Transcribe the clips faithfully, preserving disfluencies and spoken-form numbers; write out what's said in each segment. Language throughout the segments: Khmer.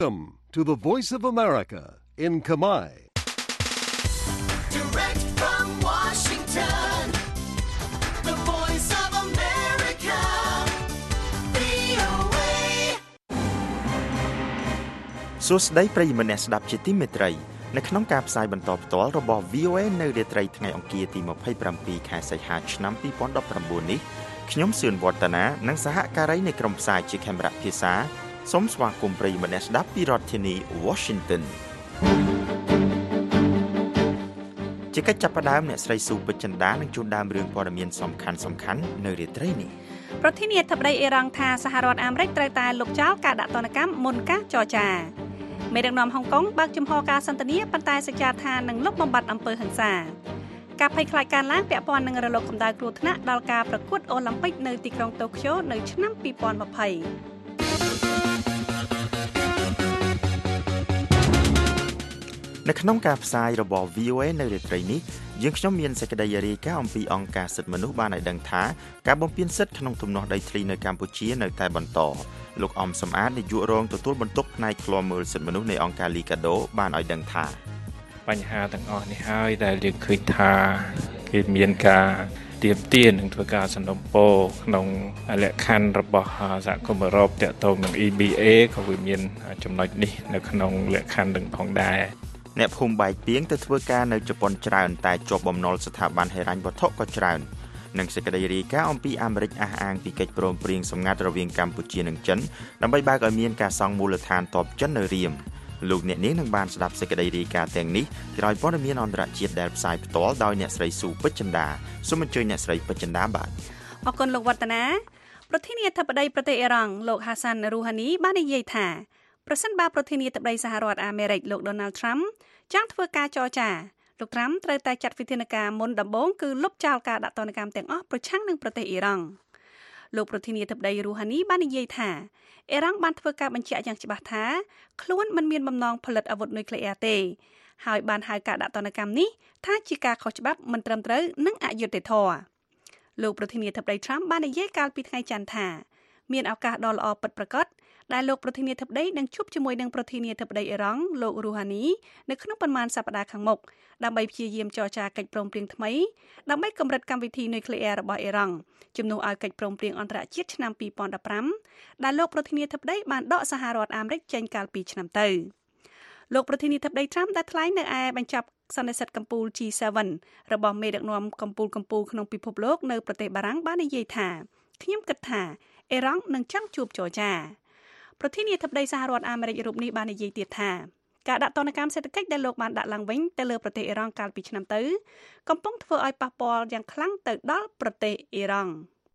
Welcome to the Voice of America in Khmer. Direct from Washington, the Voice of America, វី អូ เอសួស្តីប្រិយមិត្តអ្នកស្ដាប់ជាទីមេត្រីនៅក្នុងការផ្សាយបន្តផ្ទាល់របស់ វី អូ เอ នៅរាត្រីថ្ងៃអង្គារទីยี่สิบเจ็ดខែសីហាឆ្នាំยี่สิบสิบเก้าនេះខ្ញុំសឿនវឌ្ឍនានិងសហការីនៃក្រុមផ្សាយជាខេមរៈភាសាសូមស្វាគមន៍ប្រិយមិត្តអ្នកស្ដាប់ពីរដ្ឋធានី Washington ជាកិច្ចចាប់ផ្ដើមអ្នកស្រីស៊ូពេជ្រចិន្តានឹងជូនដើមរឿងព័ត៌មានសំខាន់សំខាន់នៅរាត្រីនេះប្រធានាធិបតីអ៊ីរ៉ង់ថាសហរដ្ឋអាមេរិកត្រូវតែលុបចោលការដាក់ទណ្ឌកម្មមុនការចរចាមេដឹកនាំហុងកុងបើកចំហការសន្ទនាប៉ុន្តែសច្ចាថានឹងលុបបំបាត់អំពើហិង្សាការភ័យខ្លាចការឡើងពាក់ព័ន្ធនឹងរលកកម្ដៅគ្រោះថ្នាក់ដល់ការប្រកួតអូឡ িম্প ពិកនៅទីក្រុងតូក្យូនៅឆ្នាំยี่สิบยี่สิบនៅក្នុងការផ្សាយរបស់ វី អូ เอ នៅរាត្រីនេះយើងខ្ញុំមានសេចក្តីរាយការណ៍អំពីអង្គការសិទ្ធិមនុស្សបានឲ្យដឹងថាការបំពានសិទ្ធិក្នុងទំនាស់ដីធ្លីនៅកម្ពុជានៅតែបន្តលោកអំសំអាតនាយករងទទួលបន្ទុកផ្នែកឃ្លាំមើលសិទ្ធិមនុស្សនៃអង្គការ Liga do បានឲ្យដឹងថាបញ្ហាទាំងអស់នេះហើយដែលយើងឃើញថាគេមានការទៀមទាននឹងធ្វើការសំណុំពរក្នុងលក្ខខណ្ឌរបស់សហគមន៍អឺរ៉ុបទាក់ទងនឹង អ៊ី ប៊ី เอ ក៏វាមានចំណុចនេះនៅក្នុងលក្ខខណ្ឌនឹងផងដែរអ្នកភូមិបែកពីងទៅធ្វើការនៅជប៉ុនច្រើនតែជាប់បំណុលស្ថាប័នហិរញ្ញវត្ថុក៏ច្រើននិងសេចក្តីរាយការណ៍អំពីអាមេរិកអះអាងពីកិច្ចព្រមព្រៀងសម្ងាត់រវាងកម្ពុជានិងចិនដើម្បីបើកឲ្យមានការសង់មូលដ្ឋានទ័ពចិននៅរៀមលោកអ្នកនាងនឹងបានស្ដាប់សេចក្តីរាយការណ៍ទាំងនេះក្រោយព័ត៌មានអន្តរជាតិដែលផ្សាយផ្ទាល់ដោយអ្នកស្រីស៊ូពេជ្រចិន្តាសូមអញ្ជើញអ្នកស្រីពេជ្រចិន្តាបាទអរគុណលោកវឌ្ឍនាប្រធានាធិបតីប្រទេសអ៊ីរ៉ង់លោកហាសានរូហានីបាននិយាយថាប្រសិនបើប្រធានាធិបតីសហរដ្ឋអាមេរិកលោកដូណាល់ត្រាំចង់ធ្វើការចរចាលោកត្រាំត្រូវតែចាត់វិធានការមុនដំបូងគឺលុបចោលការដាក់ទណ្ឌកម្មទាំងអស់ប្រឆាំងនឹងប្រទេសអ៊ីរ៉ង់លោកប្រធានាធិបតីរូហានីបាននិយាយថាអ៊ីរ៉ង់បានធ្វើការបញ្ជាក់យ៉ាងច្បាស់ថាខ្លួនមិនមានបំណងផលិតអាវុធនុយក្លេអ៊ែរទេហើយបានហៅការដាក់ទណ្ឌកម្មនេះថាជាការខុសច្បាប់មិនត្រឹមត្រូវនិងអយុត្តិធម៌លោកប្រធានាធិបតីត្រាំបាននិយាយកាលពីថ្ងៃច័ន្ទថាមានឱកាសដ៏ល្អពិតប្រាកដដែលលោកប្រធានាធិបតីនឹងជួបជាមួយនឹងប្រធានាធិបតីអ៊ីរ៉ង់លោករូហានីនៅក្នុងប៉ុន្មានសប្តាហ៍ខាងមុខដើម្បីព្យាយាមចរចាកិច្ចព្រមព្រៀងថ្មីដើម្បីកម្រិតកម្មវិធីនុយក្លេអ៊ែររបស់អ៊ីរ៉ង់ជំនួសឲ្យកិច្ចព្រមព្រៀងអន្តរជាតិឆ្នាំยี่สิบสิบห้าដែលលោកប្រធានាធិបតីបានដកសហរដ្ឋអាមេរិកចេញកាលពីឆ្នាំទៅលោកប្រធានាធិបតីត្រាំដែលថ្លែងនៅឯបញ្ចប់សន្និសីទកំពូល ជី សេven របស់មេដឹកនាំកំពូលកំពូលក្នុងពិភពលោកនៅប្រទេសបារាំងបាននិយាយថាខ្ញុំគិតថាអ៊ីរ៉ង់នឹងចង់ជួបចរចាប្រធានាធិបតីសហរដ្ឋអាមេរិករូបនេះបាននិយាយទៀតថាការដាក់ទណ្ឌកម្មសេដ្ឋកិច្ចដែលលោកបានដាក់ឡើងវិញទៅលើប្រទេសអ៊ីរ៉ង់កាលពីឆ្នាំទៅកំពុងធ្វើឲ្យប៉ះពាល់យ៉ាងខ្លាំងទៅដល់ប្រទេសអ៊ីរ៉ង់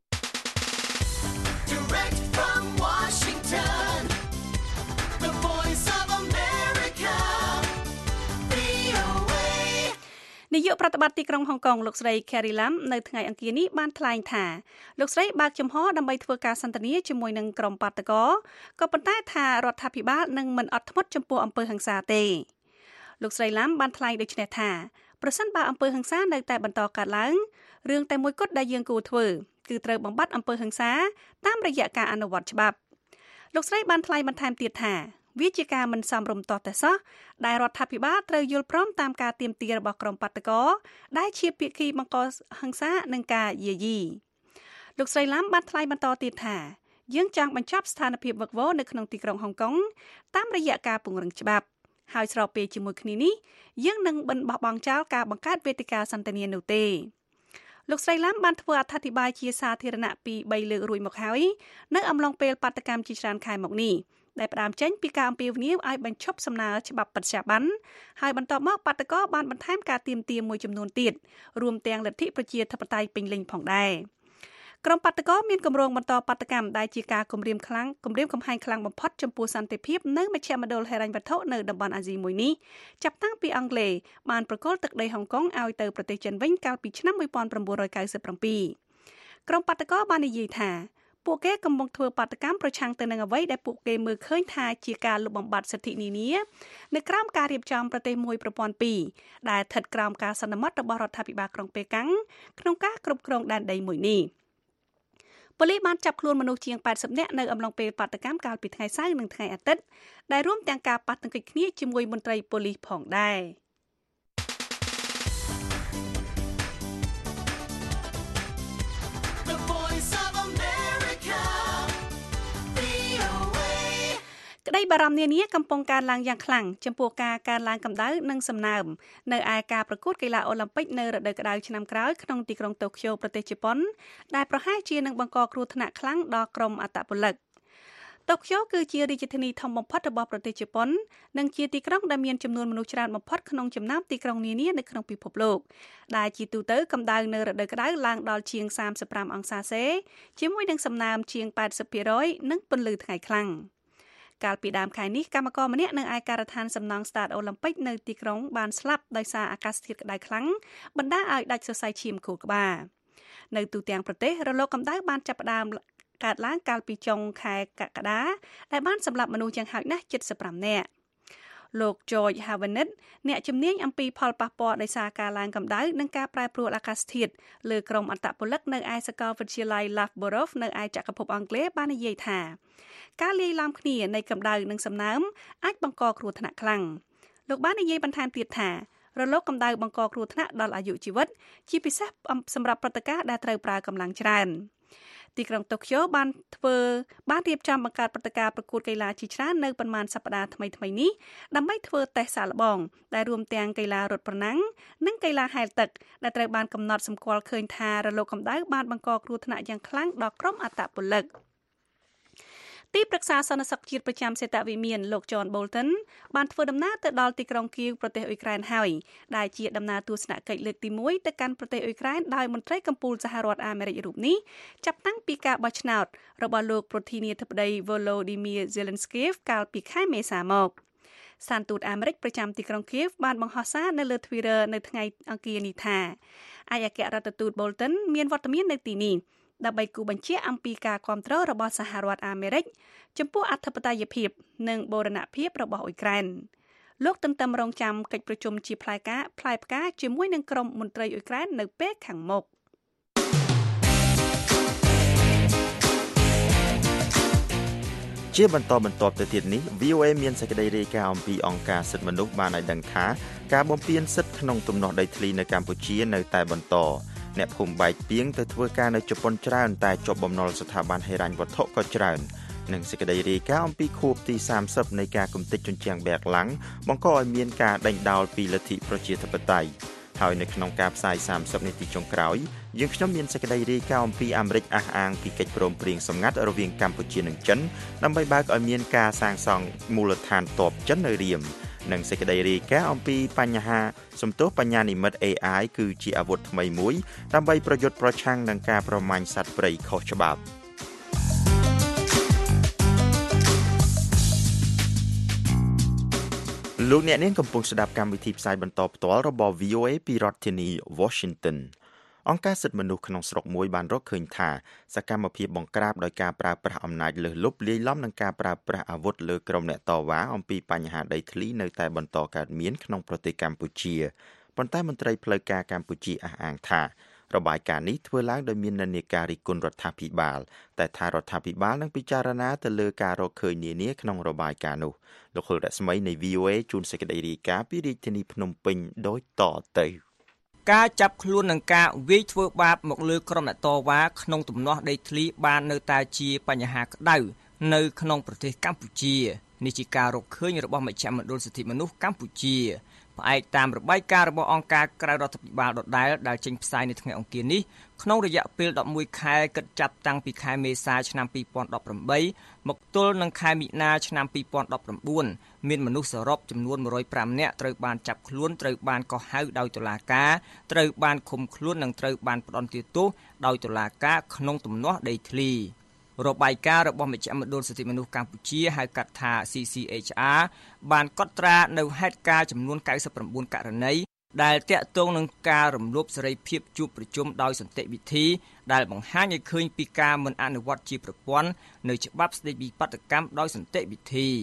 Direct from Washington, the Voice of America, វី អូ เอនាយកប្រតិបត្តិទីក្រុងហុងកុងលោកស្រី Carrie Lam នៅថ្ងៃអង្គារនេះបានថ្លែងថាលោកស្រីបើកចំហដើម្បីធ្វើការសន្ទនាជាមួយនឹងក្រុមបាតកោក៏ប៉ុន្តែថារដ្ឋាភិបាលនឹងមិនអត់ធ្មត់ចំពោះអំពើហិង្សាទេលោកស្រី Lam បានថ្លែងដូចនេះថាប្រសិនបើអំពើហិង្សានៅតែបន្តកើតឡើងរឿងតែមួយគត់ដែលយើងគួរធ្វើគឺត្រូវបំបត្តិអំពើហិង្សាតាមរយៈការអនុវត្តច្បាប់លោកស្រីបានថ្លែងបន្ថែមទៀតថាវាជាការមិនសមរម្យទាស់តែសោះដែលរដ្ឋាភិបាលត្រូវយល់ព្រមតាមការទាមទាររបស់ក្រុមបាតកោដែលជាភាគីបង្កហិង្សានិងការយាយីលោកស្រី Lam បានថ្លែងបន្តទៀតថាយើងចង់បញ្ចប់ស្ថានភាពវឹកវរនៅក្នុងទីក្រុងហុងកុងតាមរយៈការពង្រឹងច្បាប់ហើយស្របពេលជាមួយគ្នានេះយើងនឹងមិនបោះបង់ចោលការបង្កើតវេទិកាសន្ទនានោះទេលោកស្រី Lam បានធ្វើអត្ថាធិប្បាយជាសាធារណៈពីបីលើករួចមកហើយនៅអំឡុងពេលបាតកម្មជាច្រើនខែមកនេះដែលផ្ដើមចេញពីការអំពាវនាវឲ្យបញ្ឈប់សំណើច្បាប់បច្ចាប័នហើយបន្ទាប់មកបាតកោបានបន្ថែមការទាមទារមួយចំនួនទៀតរួមទាំងលទ្ធិប្រជាធិបតេយ្យពេញលេញផងដែរក្រុមបាតកោមានគម្រោងបន្តបាតកម្មដែលជាការគំរាមខ្លាំងគំរាមកំហែងខ្លាំងបំផុតចំពោះសន្តិភាពនៅមជ្ឈមណ្ឌលហិរញ្ញវត្ថុនៅតំបន់អាស៊ីមួយនេះចាប់តាំងពីអង់គ្លេសបានប្រគល់ទឹកដីហុងកុងឲ្យទៅប្រទេសចិនវិញកាលពីឆ្នាំnineteen ninety-sevenក្រុមបាតកោបាននិយាយថាពួកគេកំពុងធ្វើបាតកម្មប្រឆាំងទៅនឹងអ្វីដែលពួកគេមើលឃើញថាជាការលុបបំបាត់សិទ្ធិនានានៅក្រោមការរៀបចំប្រទេសមួយប្រព័ន្ធពីរដែលស្ថិតក្រោមការសន្មត់របស់រដ្ឋាភិបាលក្រុងប៉េកាំងក្នុងការគ្រប់គ្រងដែនដីមួយនេះប៉ូលីសបានចាប់ខ្លួនមនុស្សជាងแปดสิบនាក់នៅអំឡុងពេលបាតកម្មកាលពីថ្ងៃសៅរ៍និងថ្ងៃអាទិត្យដែលរួមទាំងការប៉ះទង្គិចគ្នាជាមួយមន្ត្រីប៉ូលីសផងដែរ The voice of America, V O A. ក្តីបារម្ភនានាកំពុងកើនឡើងយ៉ាងខ្លាំងចំពោះការកើនឡើងកម្ដៅនិងសំណើមនៅឯការប្រកួតកីឡាអូឡ িম্প ិកនៅរដូវក្តៅឆ្នាំក្រោយក្នុងទីក្រុងតូក្យូប្រទេសជប៉ុនដែលប្រហែលជានឹងបង្កគ្រោះថ្នាក់ខ្លាំងដល់ក្រុមអត្តពលិកតូក្យូគឺជារាជធានីធំបំផុតរបស់ប្រទេសជប៉ុននិងជាទីក្រុងដែលមានចំនួនមនុស្សច្រើនបំផុតក្នុងចំណោមទីក្រុងនានានៅក្នុងពិភពលោកដែលជាទូទៅកម្ដៅនៅរដូវក្តៅឡើងដល់ជាងសាមសិបប្រាំអង្សាសេជាមួយនឹងសំណើមជាងแปดสิบភាគរយ និងពន្លឺថ្ងៃខ្លាំងកាលពីដើមខែនេះកម្មករម្នាក់នៅឯការដ្ឋានសំណង់ស្តាតអូឡ িম্প ិកនៅទីក្រុងបានស្លាប់ដោយសារអាកាសធាតុក្តៅខ្លាំងបណ្ដាលឲ្យដាច់សរសៃឈាមខួរក្បាលនៅទូទាំងប្រទេសរលកកម្ដៅបានចាប់ផ្ដើមកើតឡើងកាលពីចុងខែកក្កដាដែលបានសម្លាប់មនុស្សយ៉ាងហោចណាស់ជិតសិបប្រាំនាក់លោក George Havenit អ្នកជំនាញអំពីផលប៉ះពាល់ដោយសារការឡើងកម្ដៅនិងការប្រែប្រួលអាកាសធាតុលើក្រុមអត្តពលិកនៅឯសាកលវិទ្យាល័យ Loughborough នៅឯចក្រភពអង់គ្លេសបាននិយាយថាការលាយឡំគ្នានៃកម្ដៅនិងសំណើមអាចបង្កគ្រោះថ្នាក់ខ្លាំងលោកបាននិយាយបន្ថែមទៀតថារលកកម្ដៅបង្កគ្រោះថ្នាក់ដល់អាយុជីវិតជាពិសេសសម្រាប់ព្រឹត្តិការណ៍ដែលត្រូវប្រើកម្លាំងច្រើនទីក្រុងតូក្យូបានធ្វើបានរៀបចំបង្កើតព្រឹត្តិការណ៍ប្រកួតកីឡាជាច្រើននៅប៉ុន្មានសប្តាហ៍ថ្មីៗនេះដើម្បីធ្វើតេស្តសាកល្បងដែលរួមទាំងកីឡារត់ប្រណាំងនិងកីឡាហែលទឹកដែលត្រូវបានកំណត់សម្គាល់ឃើញថារលកកម្ដៅបានបង្កគ្រោះថ្នាក់យ៉ាងខ្លាំងដល់ក្រុមអត្តពលិកទីប្រឹក្សាសន្តិសុខជាតិប្រចាំសេតវិមានលោក John Bolton បានធ្វើដំណើរទៅដល់ទីក្រុងគៀវប្រទេសអ៊ុយក្រែនហើយដែលជាដំណើរទស្សនកិច្ចលើកទីមួយទៅកាន់ប្រទេសអ៊ុយក្រែនដោយមន្ត្រីកម្ពុជាសហរដ្ឋអាមេរិករូបនេះចាប់តាំងពីការបោះឆ្នោតរបស់លោកប្រធានាធិបតី Volodymyr Zelensky កាលពីខែមេសាមកស្ថានទូតអាមេរិកប្រចាំទីក្រុងគៀវបានបង្ហោះសារនៅលើ Twitter នៅថ្ងៃអង្គារនេះថាឯកអគ្គរដ្ឋទូត Bolton មានវត្តមាននៅទីនេះដើម្បីគូបញ្ជាក់អំពីការគាំទ្ររបស់សហរដ្ឋអាមេរិកចំពោះអធិបតេយ្យភាពនិងបូរណភាពរបស់អ៊ុយក្រែនលោកទន្ទឹមរង់ចាំកិច្ចប្រជុំជាផ្លែការផ្លែផ្កាជាមួយនឹងក្រុមមន្ត្រីអ៊ុយក្រែននៅពេលខាងមុខជាបន្តបន្ទាប់ទៅទៀតនេះ V O A មានសេចក្តីរាយការណ៍អំពីអង្គការសិទ្ធិមនុស្សបានឲ្យដឹងថាការបំពានសិទ្ធិក្នុងទំនាស់ដីធ្លីនៅកម្ពុជានៅតែបន្តអ្នកភូមិបែកពីងទៅធ្វើការនៅជប៉ុនច្រើនតែជាប់បំណុលស្ថាប័នហិរញ្ញវត្ថុក៏ច្រើននិងសេចក្តីរាយការណ៍អំពីខួបទីសាមសិបនៃការគំទេចជញ្ជាំងបែកឡាំងបង្កឲ្យមានការដេញដោលពីលទ្ធិប្រជាធិបតេយ្យហើយនៅក្នុងការផ្សាយសាមសិបនាទីចុងក្រោយយើងខ្ញុំមានសេចក្តីរាយការណ៍អំពីអាមេរិកអះអាងពីកិច្ចព្រមព្រៀងសម្ងាត់រវាងកម្ពុជានិងចិនដើម្បីបើកឲ្យមានការសាងសង់មូលដ្ឋានទ័ពចិននៅរៀមនិងសេចក្តីរាយការណ៍អំពីបញ្ហាសំទោសបញ្ញានិម្មិត A I គឺជាអាវុធថ្មីមួយដើម្បីប្រយុទ្ធប្រឆាំងនឹងការប្រមាញ់សត្វព្រៃខុសច្បាប់លោកអ្នកនាងកំពុងស្ដាប់កម្មវិធីផ្សាយបន្តផ្ទាល់របស់ V O A ពីរដ្ឋធានី Washington អង្គការសិទ្ធិមនុស្សក្នុងស្រុកមួយបានរកឃើញថាសកម្មភាពបង្ក្រាបដោយការប្រើប្រាស់អំណាចលើសលប់លាយឡំនឹងការប្រើប្រាស់អាវុធលើក្រុមអ្នកតវ៉ាអំពីបញ្ហាដីធ្លីនៅតែបន្តកើតមានក្នុងប្រទេសកម្ពុជាប៉ុន្តែមន្ត្រីផ្លូវការកម្ពុជាអះអាងថារបាយការណ៍នេះធ្វើឡើងដោយមាននិន្នាការរិះគន់រដ្ឋាភិបាលតែថារដ្ឋាភិបាលនឹងពិចារណាទៅលើការរកឃើញនានាក្នុងរបាយការណ៍នោះលោកហុលរស្មីនៃ V O A ជួនសេចក្តីរាយការណ៍ពីរាជធានីភ្នំពេញដូចតទៅការចាប់ខ្លួននឹងការវាយធ្វើបាបមកលើក្រុមអ្នកតវ៉ាក្នុងទំនាស់ដីធ្លីបាននៅតែជាបញ្ហាក្តៅនៅក្នុងប្រទេសកម្ពុជានេះជាការរកឃើញរបស់មជ្ឈមណ្ឌលសិទ្ធិមនុស្សកម្ពុជាផ្អែកតាមរបាយការណ៍របស់អង្គការក្រៅរដ្ឋាភិបាលដដែលដែលចេញផ្សាយនៅថ្ងៃអង្គារនេះក្នុងរយៈពេលដប់មួយខែគិតចាប់តាំងពីខែមេសាឆ្នាំពីរពាន់ដប់ប្រាំបីមកទល់នឹងខែមិនិនាឆ្នាំពីរពាន់ដប់ប្រាំបួនមានមនុស្សសរុបចំនួនមួយរយប្រាំនាក់ត្រូវបានចាប់ខ្លួនត្រូវបានកោះហៅដោយតុលាការត្រូវបានឃុំខ្លួននិងត្រូវបានផ្ដន្ទាទោសដោយតុលាការក្នុងទំនាស់ដីធ្លីរបាយការណ៍របស់មជ្ឈមណ្ឌលសិទ្ធិមនុស្សកម្ពុជាហៅកាត់ថា C C H R បានកត់ត្រានៅហេតុការណ៍ចំនួនកៅសិបប្រាំបួនករណីដែលតាក់ទងនឹងការរំលោភសេរីភាពជួបប្រជុំដោយសន្តិវិធីដែលបង្ហាញឲ្យឃើញពីការមិនអនុវត្តជាប្រព័ន្ធនៅច្បាប់ស្តីពីបាតុកម្មដោយសន្តិវិធី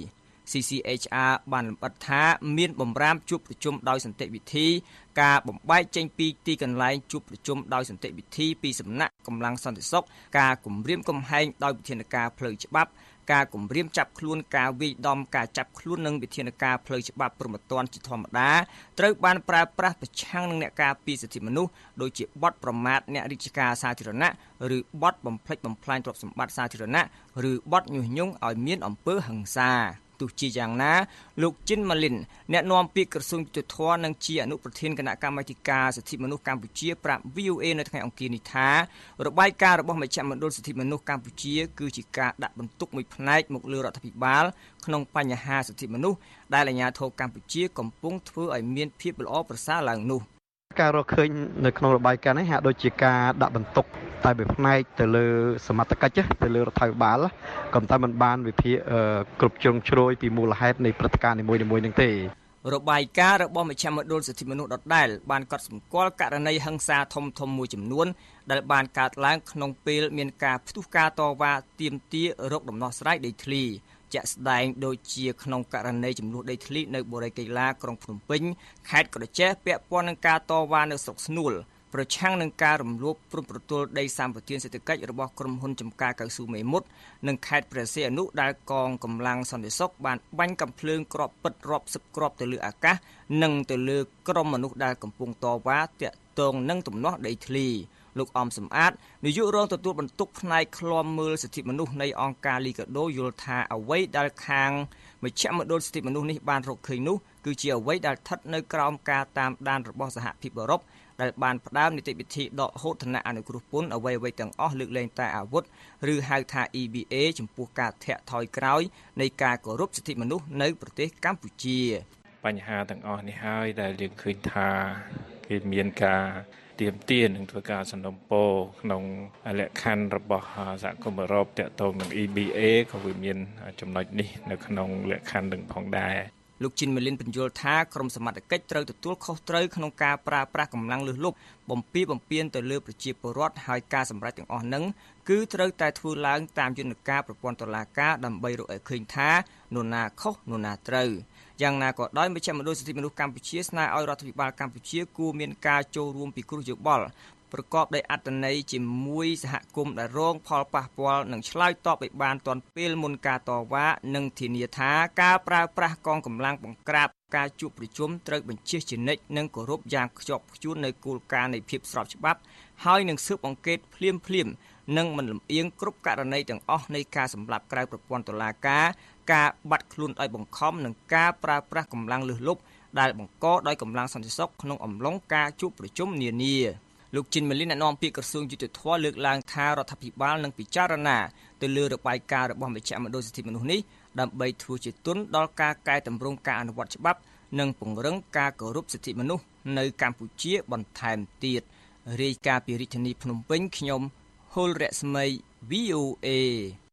ซี ซี เอช អារ បានលម្អិតថាមានបំរាមជួបប្រជុំដោយសន្តិវិធីការបំបែកចេញពីទីកន្លែងជួបប្រជុំដោយសន្តិវិធីពីសំណាក់កម្លាំងសន្តិសុខការគម្រាមកំហែងដោយវិធានការផ្លូវច្បាប់ការគម្រាមចាប់ខ្លួនការវាយដំការចាប់ខ្លួននិងវិធានការផ្លូវច្បាប់ព្រហ្មទណ្ឌជាធម្មតាត្រូវបានប្រើប្រាស់ប្រឆាំងនឹងអ្នកការពារសិទ្ធិមនុស្សដូចជាបទប្រមាថអ្នករាជការសាធារណៈឬបទបំផ្លិចបំផ្លាញទ្រព្យសម្បត្តិសាធារណៈឬបទញុះញង់ឲ្យមានអំពើហិង្សាទោះជាយ៉ាងណាលោកជីនម៉ាលីនអ្នកនាំពាក្យក្រសួងយុតិធម៌និងជាអនុប្រធានគណៈកម្មាធិការសិទ្ធិមនុស្សកម្ពុជាប្រាប់ វី អូ អេ នៅថ្ងៃអង្គារនេះថារបាយការណ៍របស់មជ្ឈមណ្ឌលសិទ្ធិមនុស្សកម្ពុជាគឺជាការដាក់បន្ទុកមួយផ្នែកមកលើរដ្ឋាភិបាលក្នុងបញ្ហាសិទ្ធិមនុស្សដែលអាជ្ញាធរកម្ពុជាកំពុងធ្វើឲ្យមានភាពល្អប្រសើរឡើងនោះការរកឃើញនៅក្នុងរបាយការណ៍នេះហាក់ដូចជាការដាក់បន្ទុកតែមួយផ្នែកទៅលើសមត្ថកិច្ចទៅលើរដ្ឋាភិបាលក៏តែមិនបានវិភាគគ្រប់ជ្រុងជ្រោយពីមូលហេតុនៃព្រឹត្តិការណ៍នីមួយៗនឹងទេរបាយការណ៍របស់មជ្ឈមណ្ឌលសិទ្ធិមនុស្សដដែលបានកត់សម្គាល់ករណីហិង្សាធំធំមួយចំនួនដែលបានកើតឡើងក្នុងពេលមានការផ្ទុះការតវ៉ាទាមទាររកដំណោះស្រាយដីធ្លីជាក់ស្ដែងដូចជាក្នុងករណីចំនួនដីធ្លីនៅបូរីកេឡាក្រុងភ្នំពេញខេត្តក្រចេះពាក់ព័ន្ធនឹងការតវ៉ានៅស្រុកស្នួលប្រឆាំងនឹងការរំលោភព្រំប្រទល់ដីសម្បត្តិសេដ្ឋកិច្ចរបស់ក្រុមហ៊ុនចំការកៅស៊ូមេមត់និងខេត្តព្រះសីហនុដែលកងកម្លាំងសន្តិសុខបានបាញ់កាំភ្លើងគ្រាប់ពិតរាប់សិបគ្រាប់ទៅលើអាកាសនិងទៅលើក្រុមមនុស្សដែលកំពុងតវ៉ាទាក់ទងនឹងទំនាស់ដីធ្លីលោកអំសំអាតនាយករងទទួលបន្ទុកផ្នែកឃ្លាំមើលសិទ្ធិមនុស្សនៃអង្គការលីកាដូយល់ថាអ្វីដែលខាងមជ្ឈមណ្ឌលសិទ្ធិមនុស្សនេះបានរកឃើញនោះគឺជាអ្វីដែលស្ថិតនៅក្រោមការតាមដានរបស់សហភាពអឺរ៉ុបដែលបានផ្ដើមនីតិវិធីដកហូតឋានៈអនុគ្រោះពន្ធអ្វីៗទាំងអស់លើកលែងតែអាវុធឬហៅថា អ៊ី ប៊ី អេ ចំពោះការធាក់ថយក្រោយនៃការគោរពសិទ្ធិមនុស្សនៅប្រទេសកម្ពុជាបញ្ហាទាំងអស់នេះហើយដែលយើងឃើញថាគេមានការទាមទារនឹងធ្វើការសំណូមពរក្នុងលក្ខខណ្ឌរបស់សហគមន៍អឺរ៉ុបទាក់ទងនឹង អ៊ី ប៊ី អេ ក៏វាមានចំណុចនេះនៅក្នុងលក្ខខណ្ឌនឹងផងដែរលោកជីនម៉ាលីនបញ្យល់ថាក្រមសមត្ថកិច្ចត្រូវទទួលខុសត្រូវក្នុងការប្រើប្រាស់កម្លាំងលើសលប់បំពីបំពានទៅលើប្រជាពលរដ្ឋហើយការសម្រេចទាំងអស់ហ្នឹងគឺត្រូវតែធ្វើឡើងតាមយន្តការប្រព័ន្ធតុលាការដើម្បីរកឲ្យឃើញថានរណាខុសនរណាត្រូវយ៉ាងណាក៏ដោយមជ្ឈមណ្ឌលសិទ្ធិមនុស្សកម្ពុជាស្នើឲ្យរដ្ឋាភិបាលកម្ពុជាគួរមានការចូលរួមពិគ្រោះយោបល់ប្រកបដោយអត្ថន័យជាមួយសហគមន៍ដែលរងផលប៉ះពាល់និងឆ្លើយតបឲ្យបានទាន់ពេលមុនការតវ៉ានិងធានាថាការប្រើប្រាស់កងកម្លាំងបង្ក្រាបការជួបប្រជុំត្រូវបញ្ជាជានិច្ចនិងគោរពយ៉ាងខ្ជាប់ខ្ជួននៅគោលការណ៍នៃភាពស្របច្បាប់ហើយនឹងស៊ើបអង្កេតភ្លាមភ្លាមនិងមិនលំអៀងគ្រប់ករណីទាំងអស់នៃការសម្លាប់ក្រៅប្រព័ន្ធតុលាការការបាត់ខ្លួនដោយបង្ខំនិងការប្រើប្រាស់កម្លាំងលើសលប់ដែលបង្កដោយកម្លាំងសន្តិសុខក្នុងអំឡុងការជួបប្រជុំនានាលោកជីនម៉ាលីនអ្នកនាំពាក្យក្រសួងយុតិធម៌លើកឡើងថារដ្ឋាភិបាលនឹងពិចារណាទៅលើរបាយការណ៍របស់មជ្ឈមណ្ឌលសិទ្ធិមនុស្សនេះដើម្បីធ្វើជាទុនដល់ការកែតម្រង់ការអនុវត្តច្បាប់និងពង្រឹងការគោរពសិទ្ធិមនុស្សនៅកម្ពុជាបន្ថែមទៀតរាយការណ៍ពីរាជធានីភ្នំពេញខ្ញុំហុលរស្មី វី អូ អេ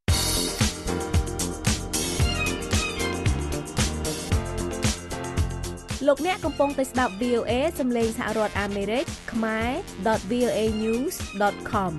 លោកអ្នកកំពុងតែស្ដាប់ វី អូ អេ សំឡេងសហរដ្ឋអាមេរិកខ្មែរ .វី អូ អេ news dot com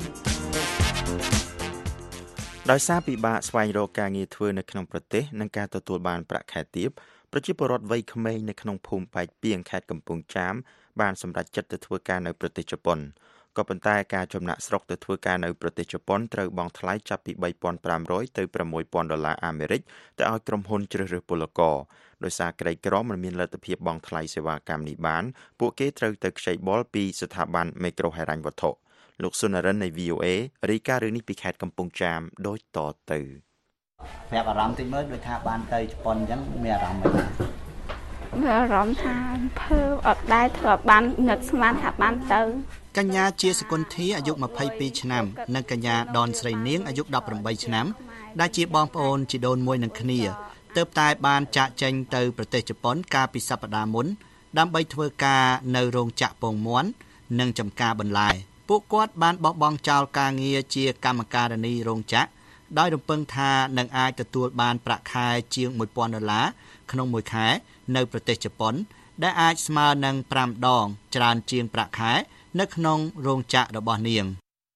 ដោយសារពិបាកស្វែងរកការងារធ្វើនៅក្នុងប្រទេសនិងការទទួលបានប្រាក់ខែទាបប្រជាពលរដ្ឋវ័យក្មេងនៅក្នុងភូមិប៉ែកពីងខេត្តកំពង់ចាមបានសម្រេចចិត្តទៅធ្វើការនៅប្រទេសជប៉ុនក៏ប៉ុន្តែការចំណាក់ស្រុកទៅធ្វើការនៅប្រទេសជប៉ុនត្រូវបង់ថ្លៃចាប់ពីបីពាន់ប្រាំរយទៅប្រាំមួយពាន់ដុល្លារអាមេរិកទៅឲ្យក្រុមហ៊ុនជ្រើសរើសពលករដោយសារក្រីក្រមិនមានលទ្ធភាពបង់ថ្លៃសេវាកម្មនេះបានពួកគេត្រូវទៅខ្ចីបុលពីស្ថាប័នមេក្រូហិរញ្ញវត្ថុលោកសុនរិននៃ វី អូ អេ រាយការណ៍រឿងនេះពីខេត្តកំពង់ចាមដូចតទៅប្រាប់អារម្មណ៍តិចមើលដូចថាបានទៅជប៉ុនអញ្ចឹងមានអារម្មណ៍មិនមានអារម្មណ៍ថាភើបអត់ដែរធ្វើបានងឹតស្មានថាបានទៅកញ្ញាជាសកុនធីអាយុម្ភៃពីរឆ្នាំនិងកញ្ញាដនស្រីនាងអាយុដប់ប្រាំបីឆ្នាំដែលជាបងប្អូនជីដូនមួយនឹងគ្នាទើបតែបានចាក់ចេញទៅប្រទេសជប៉ុនកាលពីសប្តាហ៍មុនដើម្បីធ្វើការនៅរោងចក្រពងមាន់និងចំការបន្លែពួកគាត់បានបោះបង់ចោលការងារជាកម្មការិនីរោងចក្រដោយរំពឹងថានឹងអាចទទួលបានប្រាក់ខែជាងមួយពាន់ដុល្លារក្នុងមួយខែនៅប្រទេសជប៉ុនដែលអាចស្មើនឹងប្រាំដងច្រើនជាងប្រាក់ខែនៅក្នុងរោងចក្ររបស់នាង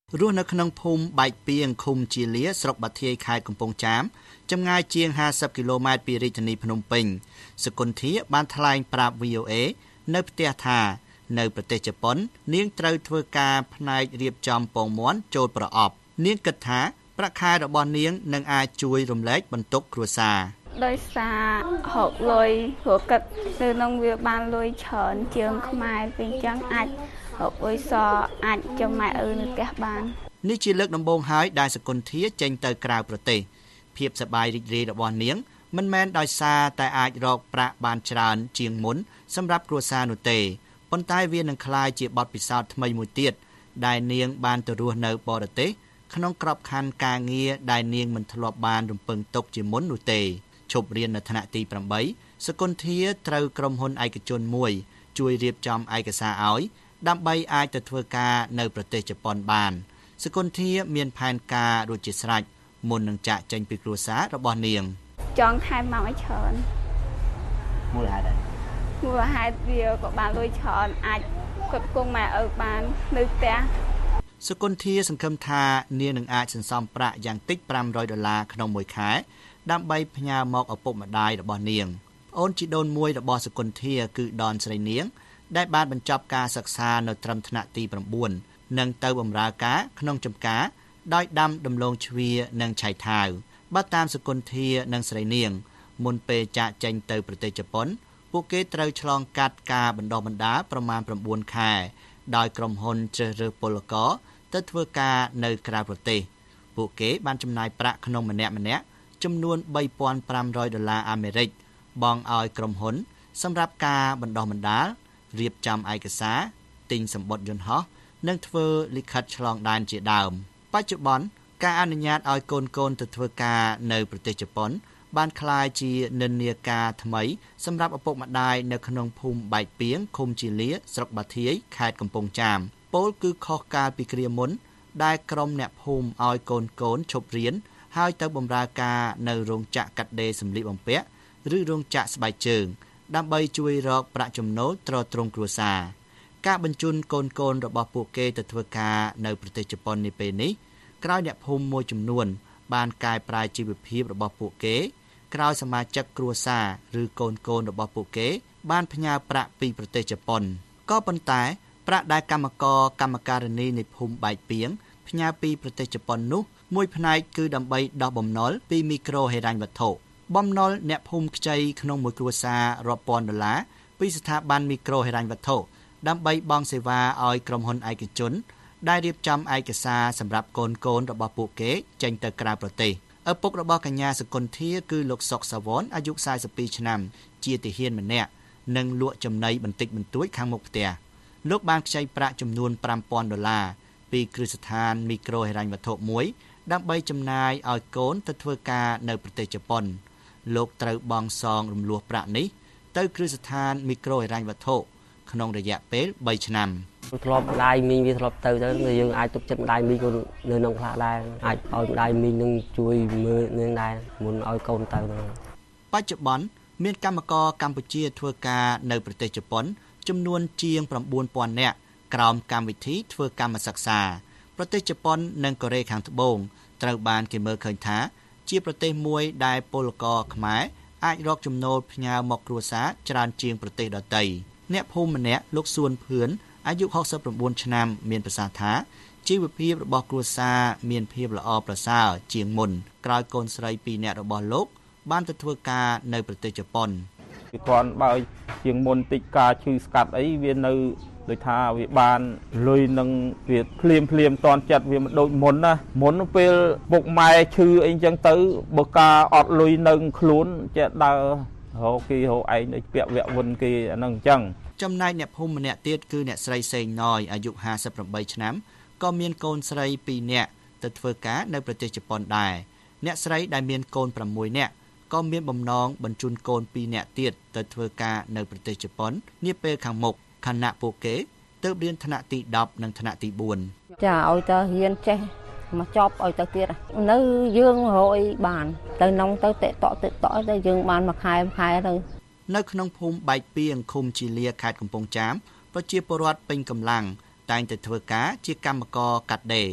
រស់នៅក្នុងភូមិបែកពីងឃុំជាលាស្រុកបាធាយខេត្តកំពង់ចាមចម្ងាយជាងห้าสิบគីឡូម៉ែត្រពីរាជធានីភ្នំពេញសកុន្ធាបានថ្លែងប្រាប់ វី អូ เอ នៅផ្ទះថានៅប្រទេសជប៉ុននាងត្រូវធ្វើការផ្នែករៀបចំពងមាន់ចូលប្រអប់នាងគិតថាប្រាក់ខែរបស់នាងនឹងអាចជួយរំលែកបន្ទុកគ្រួសារដោយសារហកលុយព្រោះគិតនៅក្នុងវាបានលុយច្រើនជាងខ្មែរវិញចឹងអាចហកអុយសអាចចំម៉ែឪនៅផ្ទះបាននេះជាលើកដំបូងហើយដែលសកុន្ធាចេញទៅក្រៅប្រទេសភាពសប្បាយរីករាយរបស់នាងមិនមែនដោយសារតែអាចរកប្រាក់បានច្រើនជាងមុនសម្រាប់គ្រួសារនោះទេប៉ុន្តែវានឹងក្លាយជាបទពិសោធន៍ថ្មីមួយទៀតដែលនាងបានទៅរស់នៅបរទេសក្នុងក្របខ័ណ្ឌការងារដែលនាងមិនធ្លាប់បានរំពឹងទុកជាមុននោះទេឈប់រៀននៅថ្នាក់ទីប្រាំបីសកុន្ធាត្រូវក្រុមហ៊ុនឯកជនមួយជួយរៀបចំឯកសារឲ្យដើម្បីអាចទៅធ្វើការនៅប្រទេសជប៉ុនបានសកុន្ធាមានផែនការរួចជាស្រេចមុននឹងចាក់ចេញពីគ្រួសាររបស់នាងចង់ថែមមកឲ្យច្រើនមូលហេតុអីមូលហេតុវាក៏បានលុយច្រើនអាចគ្រប់គ្រងម៉ែឪបាននៅផ្ទះសកុន្ធាសង្ឃឹមថានាងនឹងអាចសន្សំប្រាក់យ៉ាងតិចប្រាំរយដុល្លារក្នុងមួយខែដើម្បីផ្ញើមកឪពុកម្ដាយរបស់នាងប្អូនជីដូនមួយរបស់សកុន្ធាគឺដនស្រីនាងដែលបានបញ្ចប់ការសិក្សានៅត្រឹមថ្នាក់ទីប្រាំបួននិងទៅបម្រើការក្នុងចម្ការដោយដាំដំឡូងជ្វានិងឆៃថាវបើតាមសកុន្ធានិងស្រីនាងមុនពេលចាកចេញទៅប្រទេសជប៉ុនពួកគេត្រូវឆ្លងកាត់ការបណ្ដុះបណ្ដាលប្រមាណ៩ខែដោយក្រុមហ៊ុនជ្រើសរើសពលករទៅធ្វើការនៅក្រៅប្រទេសពួកគេបានចំណាយប្រាក់ក្នុងម្នាក់ម្នាក់ចំនួនបីពាន់ប្រាំរយដុល្លារអាមេរិកបង់ឲ្យក្រុមហ៊ុនសម្រាប់ការបណ្ដុះបណ្ដាលរៀបចំឯកសារទិញសម្បត្តិយន្តហោះនិងធ្វើលិខិតឆ្លងដែនជាដើមបច្ចុប្បន្នការអនុញ្ញាតឲ្យកូនកូនទៅធ្វើការនៅប្រទេសជប៉ុនបានក្លាយជានិន្នាការថ្មីសម្រាប់ឪពុកម្ដាយនៅក្នុងភូមិបែកពីងឃុំជាលាស្រុកបាធាយខេត្តកំពង់ចាមពោលគឺខុសកាលពីគ្រាមុនដែលក្រុមអ្នកភូមិឲ្យកូនកូនឈប់រៀនហើយទៅបម្រើការនៅរោងចក្រកាត់ដេរសម្លៀកបំពាក់ឬរោងចក្រស្បែកជើងដើម្បីជួយរកប្រាក់ចំណូលទ្រទ្រង់គ្រួសារការបញ្ជូនកូនកូនរបស់ពួកគេទៅធ្វើការនៅប្រទេសជប៉ុននាពេលនេះក្រោយអ្នកភូមិមួយចំនួនបានកែប្រែជីវភាពរបស់ពួកគេក្រោយសមាជិកគ្រួសារឬកូនកូនរបស់ពួកគេបានផ្ញើប្រាក់ពីប្រទេសជប៉ុនក៏ប៉ុន្តែប្រាក់ដែលកម្មករកម្មការិនីនៃភូមិបែកពីងផ្ញើពីប្រទេសជប៉ុននោះមួយផ្នែកគឺដើម្បីដោះបំណុលពីមីក្រូហិរញ្ញវត្ថុបំណុលអ្នកភូមិខ្ចីក្នុងមួយគ្រួសាររាប់ពាន់ដុល្លារពីស្ថាប័នមីក្រូហិរញ្ញវត្ថុដើម្បីបង់សេវាឲ្យក្រុមហ៊ុនឯកជនដែលរៀបចំឯកសារសម្រាប់កូនកូនរបស់ពួកគេចេញទៅក្រៅប្រទេសឪពុករបស់កញ្ញាសកុន្ធាគឺលោកសុកសាវ័នអាយុសែសិបពីរឆ្នាំជាទាហានម្នាក់និងលក់ចំណីបន្តិចបន្តួចខាងមុខផ្ទះលោកបានខ្ចីប្រាក់ចំនួនប្រាំពាន់ដុល្លារពីគ្រឹះស្ថានមីក្រូហិរញ្ញវត្ថុមួយដើម្បីចំណាយឲ្យកូនទៅធ្វើការនៅប្រទេសជប៉ុនលោកត្រូវបង់សងរំលោះប្រាក់នេះទៅគ្រឹះស្ថានមីក្រូហិរញ្ញវត្ថុក្នុងរយៈពេលបីឆ្នាំធ្លាប់ម្ដាយមីងវាធ្លាប់ទៅទៅយើងអាចទុកចិត្តម្ដាយមីងក៏នៅក្នុងខ្លះដែរអាចឲ្យម្ដាយមីងនឹងជួយមើលនឹងដែរមុនឲ្យកូនទៅបច្ចុប្បន្នមានកម្មករកម្ពុជាធ្វើការនៅប្រទេសជប៉ុនចំនួនជាង៩ពាន់នាក់ក្រោមកម្មវិធីធ្វើកម្មសិក្សាប្រទេសជប៉ុននិងកូរ៉េខាងត្បូងត្រូវបានគេមើលឃើញថាជាប្រទេសមួយដែលពលករខ្មែរអាចរកចំណូលផ្ញើមកគ្រួសារច្រើនជាងប្រទេសដទៃអ្នកភូមិម្នាក់លោកសួនភឿនអាយុហកសិប៩ឆ្នាំមានប្រសាសន៍ថាជីវភាពរបស់គ្រួសារមានភាពល្អប្រសើរជាងមុនក្រោយកូនស្រីពីរនាក់របស់លោកបានទៅធ្វើការនៅប្រទេសជប៉ុនវាគ្រាន់បើជាងមុនតិចការឈឺស្កាត់អីវានៅដូចថាវាបានលុយនឹងវាភ្លាមភ្លាមតន់ចិត្តវាមិនដូចមុនណាមុនពេលពុកម៉ែឈឺអីចឹងទៅបើការអត់លុយនឹងខ្លួនចេះដើររកគេរកឯងដូចពាក់វគ្គវិនគេអាហ្នឹងអញ្ចឹងចំណែកអ្នកភូមិម្នាក់ទៀតគឺអ្នកស្រីសេងណយអាយុห้าสิบแปดឆ្នាំក៏មានកូនស្រីពីរនាក់ទៅធ្វើការនៅប្រទេសជប៉ុនដែរអ្នកស្រីដែលមានកូនប្រាំមួយនាក់ក៏មានបំណងបញ្ជូនកូនពីរនាក់ទៀតទៅធ្វើការនៅប្រទេសជប៉ុននាពេលខាងមុខខណៈពួកគេទើបរៀនថ្នាក់ទីដប់និងថ្នាក់ទីបួនចាឲ្យទៅរៀនចេះមកចប់ឲ្យទៅទៀតនៅយើងរកអីបានទៅនងទៅតេតតេតទៅយើងបានមួយខែមួយខែទៅនៅក្នុងភូមិបែកពីងឃុំជាលាខេត្តកំពង់ចាមប្រជាពលរដ្ឋពេញកម្លាំងតែងតែធ្វើការជាកម្មករកាត់ដេរ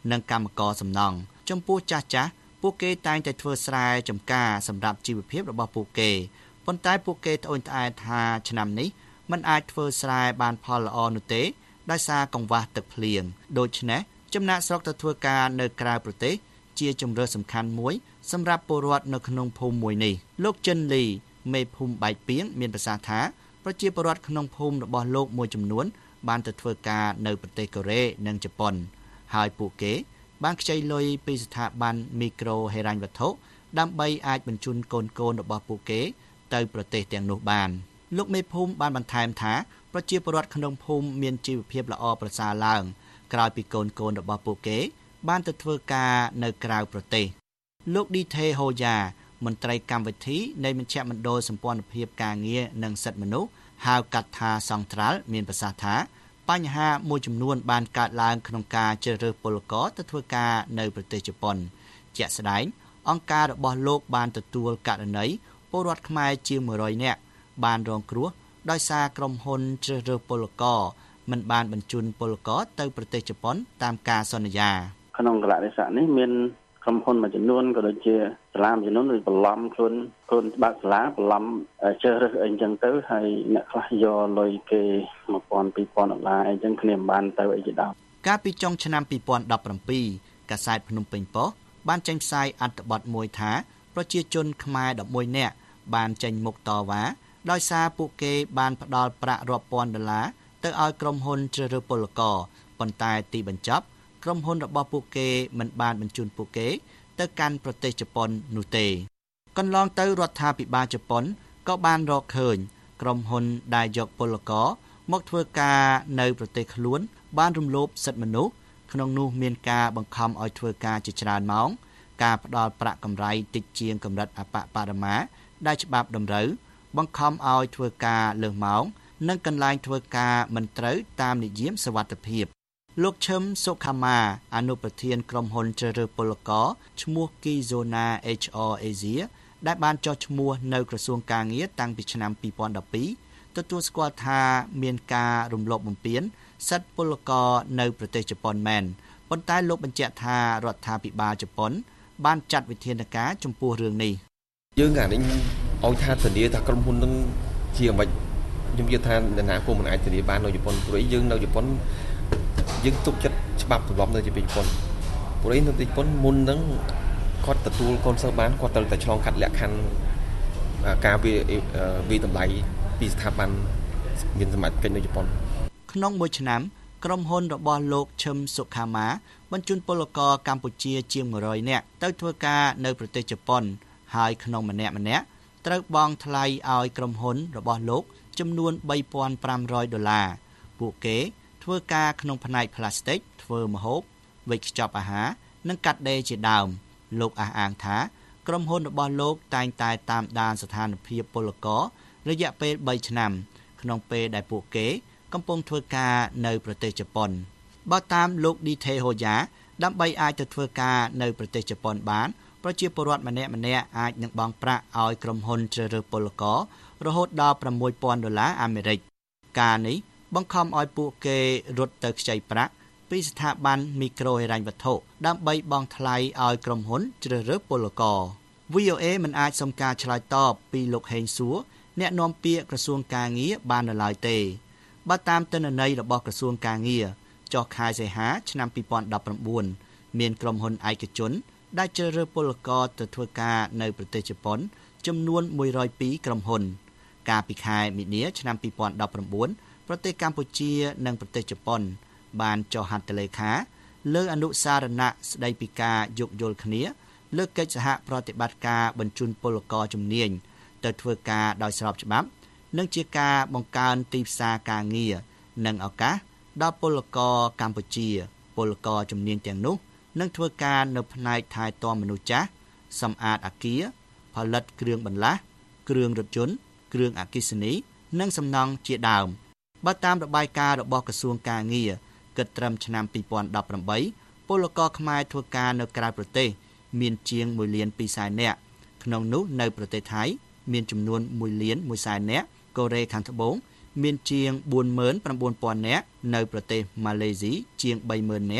និងកម្មករសំណង់ចំពោះចាស់ចាស់ពួកគេតែងតែធ្វើស្រែចម្ការសម្រាប់ជីវភាពរបស់ពួកគេប៉ុន្តែពួកគេត្អូញត្អែថាឆ្នាំនេះមិនអាចធ្វើស្រែបានផលល្អនោះទេដោយសារកង្វះទឹកភ្លៀងដូច្នេះចំណាក់ស្រុកទៅធ្វើការនៅក្រៅប្រទេសជាជម្រើសសំខាន់មួយសម្រាប់ពលរដ្ឋនៅក្នុងភូមិមួយនេះលោកចិនលីមេភូមិបែកពីងមានប្រសាសន៍ថាប្រជាពលរដ្ឋក្នុងភូមិរបស់លោកមួយចំនួនបានទៅធ្វើការនៅប្រទេសកូរ៉េនិងជប៉ុនហើយពួកគេបានខ្ចីលុយពីស្ថាប័នមីក្រូហិរញ្ញវត្ថុដើម្បីអាចបញ្ជូនកូនកូនរបស់ពួកគេទៅប្រទេសទាំងនោះបានលោកមេភូមិបានបន្ថែមថាប្រជាពលរដ្ឋក្នុងភូមិមានជីវភាពល្អប្រសើរឡើងក្រោយពីកូនកូនរបស់ពួកគេបានទៅធ្វើការនៅក្រៅប្រទេសលោកឌីថេហូយ៉ាមន្ត្រីកម្មវិធីនៃមជ្ឈមណ្ឌលសម្ព័ន្ធភាពការងារនិងសិទ្ធិមនុស្សហៅកាត់ថាសង្ត្រាល់មានប្រសាសន៍ថាបញ្ហាមួយចំនួនបានកើតឡើងក្នុងការជ្រើសរើសពលករទៅធ្វើការនៅប្រទេសជប៉ុនជាក់ស្ដែងអង្គការរបស់លោកបានទទួលករណីពលរដ្ឋខ្មែរជាងមួយរយនាក់បានរងគ្រោះដោយសារក្រុមហ៊ុនជ្រើសរើសពលករមិនបានបញ្ជូនពលករទៅប្រទេសជប៉ុនតាមការសន្យាក្នុងកលៈទេសៈនេះមានក្រុមហ៊ុនមួយចំនួនក៏ដូចជាសាលាមួយចំនួនបន្លំខ្លួនខ្លួនបើកសាលាបន្លំជ្រើសរើសអីចឹងទៅហើយអ្នកខ្លះយកលុយគេone thousand two thousandដុល្លារអីចឹងគ្នាមិនបានទៅអីជាដើមកាលពីចុងឆ្នាំtwo thousand seventeenកាសែតភ្នំពេញប៉ុស្តិ៍បានចេញផ្សាយអត្ថបទមួយថាប្រជាជនខ្មែរelevenនាក់បានចេញមុខតវ៉ាដោយសារពួកគេបានផ្ដល់ប្រាក់រាប់ពាន់ដុល្លារទៅឲ្យក្រុមហ៊ុនជ្រើសរើសពលករប៉ុន្តែទីបញ្ចប់ក្រុមហ៊ុនរបស់ពួកគេមិនបានបញ្ជូនពួកគេទៅកាន់ប្រទេសជប៉ុននោះទេកន្លងទៅរដ្ឋាភិបាលជប៉ុនក៏បានរកឃើញក្រុមហ៊ុនដែលយកពលករមកធ្វើការនៅប្រទេសខ្លួនបានរំលោភសិទ្ធិមនុស្សក្នុងនោះមានការបង្ខំឲ្យធ្វើការជាច្រើនម៉ោងការផ្ដល់ប្រាក់កម្រៃតិចជាងកម្រិតអបបរមាដែលច្បាប់តម្រូវបង្ខំឲ្យធ្វើការលើសម៉ោងនិងកន្លែងធ្វើការមិនត្រូវតាមនិយមសុវត្ថិភាពលោកឈឹមសុខាម៉ាអនុប្រធានក្រុមហ៊ុនជ្រើសរើសពលករឈ្មោះ Kizona អេច អារ Asia ដែលបានចុះឈ្មោះនៅក្រសួងការងារតាំងពីឆ្នាំtwo thousand twelveទទួលស្គាល់ថាមានការរំលោភបំពានសិទ្ធិពលករនៅប្រទេសជប៉ុនមែនប៉ុន្តែលោកបញ្ជាក់ថារដ្ឋាភិបាលជប៉ុនបានចាត់វិធានការចំពោះរឿងនេះយើងអានេះឲ្យថាធានាថាក្រុមហ៊ុននឹងជាអ្វីខ្ញុំយល់ថានរណាក៏មិនអាចធានាបាននៅជប៉ុនព្រោះយើងនៅជប៉ុនយើងទុកចិត្តច្បាប់ទម្លាប់នៅជប៉ុនព្រោះនៅជប៉ុនមុនហ្នឹងគាត់ទទួលកូនសិស្សបានគាត់ត្រូវតែឆ្លងកាត់លក្ខខណ្ឌការវាវិតម្លៃពីស្ថាប័នមានសមត្ថកិច្ចនៅជប៉ុនក្នុងមួយឆ្នាំក្រុមហ៊ុនរបស់លោកឈឹមសុខាម៉ាបញ្ជូនពលករកម្ពុជាជាងone hundredនាក់ទៅធ្វើការនៅប្រទេសជប៉ុនហើយក្នុងម្នាក់ម្នាក់ត្រូវបង់ថ្លៃឲ្យក្រុមហ៊ុនរបស់លោកចំនួនthree thousand five hundredដុល្លារពួកគេធ្វើការក្នុងផ្នែកផ្លាស្ទិកធ្វើម្ហូបវេចខ្ចប់អាហារនិងកាត់ដេរជាដើមលោកអះអាងថាក្រុមហ៊ុនរបស់លោកតែងតែតាមដានស្ថានភាពពលកររយៈពេលthreeឆ្នាំក្នុងពេលដែលពួកគេកំពុងធ្វើការនៅប្រទេសជប៉ុនបើតាមលោកឌីថេហូយ៉ាដើម្បីអាចទៅធ្វើការនៅប្រទេសជប៉ុនបានប្រជាពលរដ្ឋម្នាក់ម្នាក់អាចនឹងបង់ប្រាក់ឲ្យក្រុមហ៊ុនជ្រើសរើសពលកររហូតដល់six thousandដុល្លារអាមេរិកការនេះបង្ខំឲ្យពួកគេរត់ទៅខ្ចីប្រាក់ពីស្ថាប័នមីក្រូហិរញ្ញវត្ថុដើម្បីបង់ថ្លៃឲ្យក្រុមហ៊ុនជ្រើសរើសពលករ វី អូ អេ មិនអាចសុំការឆ្លើយតបពីលោកហេងសួរអ្នកនាំពាក្យក្រសួងការងារបាននៅឡើយទេបើតាមទិន្នន័យរបស់ក្រសួងការងារចុះខែសីហាឆ្នាំtwo thousand nineteenមានក្រុមហ៊ុនឯកជនដែលជ្រើសរើសពលករទៅធ្វើការនៅប្រទេសជប៉ុនចំនួនone hundred twoក្រុមហ៊ុនកាលពីខែមីនាឆ្នាំtwo thousand nineteenប្រទេសកម្ពុជានិងប្រទេសជប៉ុនបានចុះហត្ថលេខាលើអនុសារណៈស្ដីពីការយោគយល់គ្នាលើកិច្ចសហប្រតិបត្តិការបញ្ជូនពលករជំនាញទៅធ្វើការដោយស្របច្បាប់និងជាការបង្កើនទីផ្សារការងារនិងឱកាសដល់ពលករកម្ពុជាពលករជំនាញទាំងនោះនឹងធ្វើការនៅផ្នែកថែទាំមនុស្សចាស់សម្អាតអគារផលិតគ្រឿងបន្លាស់គ្រឿងរថយន្តគ្រឿងអគ្គិសនីនិងសំណង់ជាដើមបើតាមរបាយការណ៍របស់ក្រសួងការងារគិតត្រឹមឆ្នាំtwo thousand eighteenពលករខ្មែរធ្វើការនៅក្រៅប្រទេសមានជាងoneលានtwoសែននាក់ក្នុងនោះនៅប្រទេសថៃមានចំនួនoneលានoneសែននាក់កូរ៉េខាងត្បូងមានជាងforty-nine thousandនាក់នៅប្រទេសម៉ាឡេស៊ីជាងthirty thousandនាក់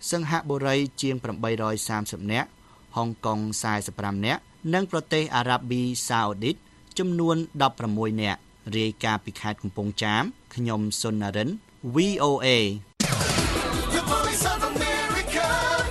សិង្ហបុរីជាងeight hundred thirtyនាក់ហុងកុងforty-fiveនាក់និងប្រទេសអារ៉ាប៊ីសាអូឌីតចំនួនsixteenនាក់រាយការណ៍ពីខេត្តកំពង់ចាមខ្ញុំសុននរិន V O A The Voice of America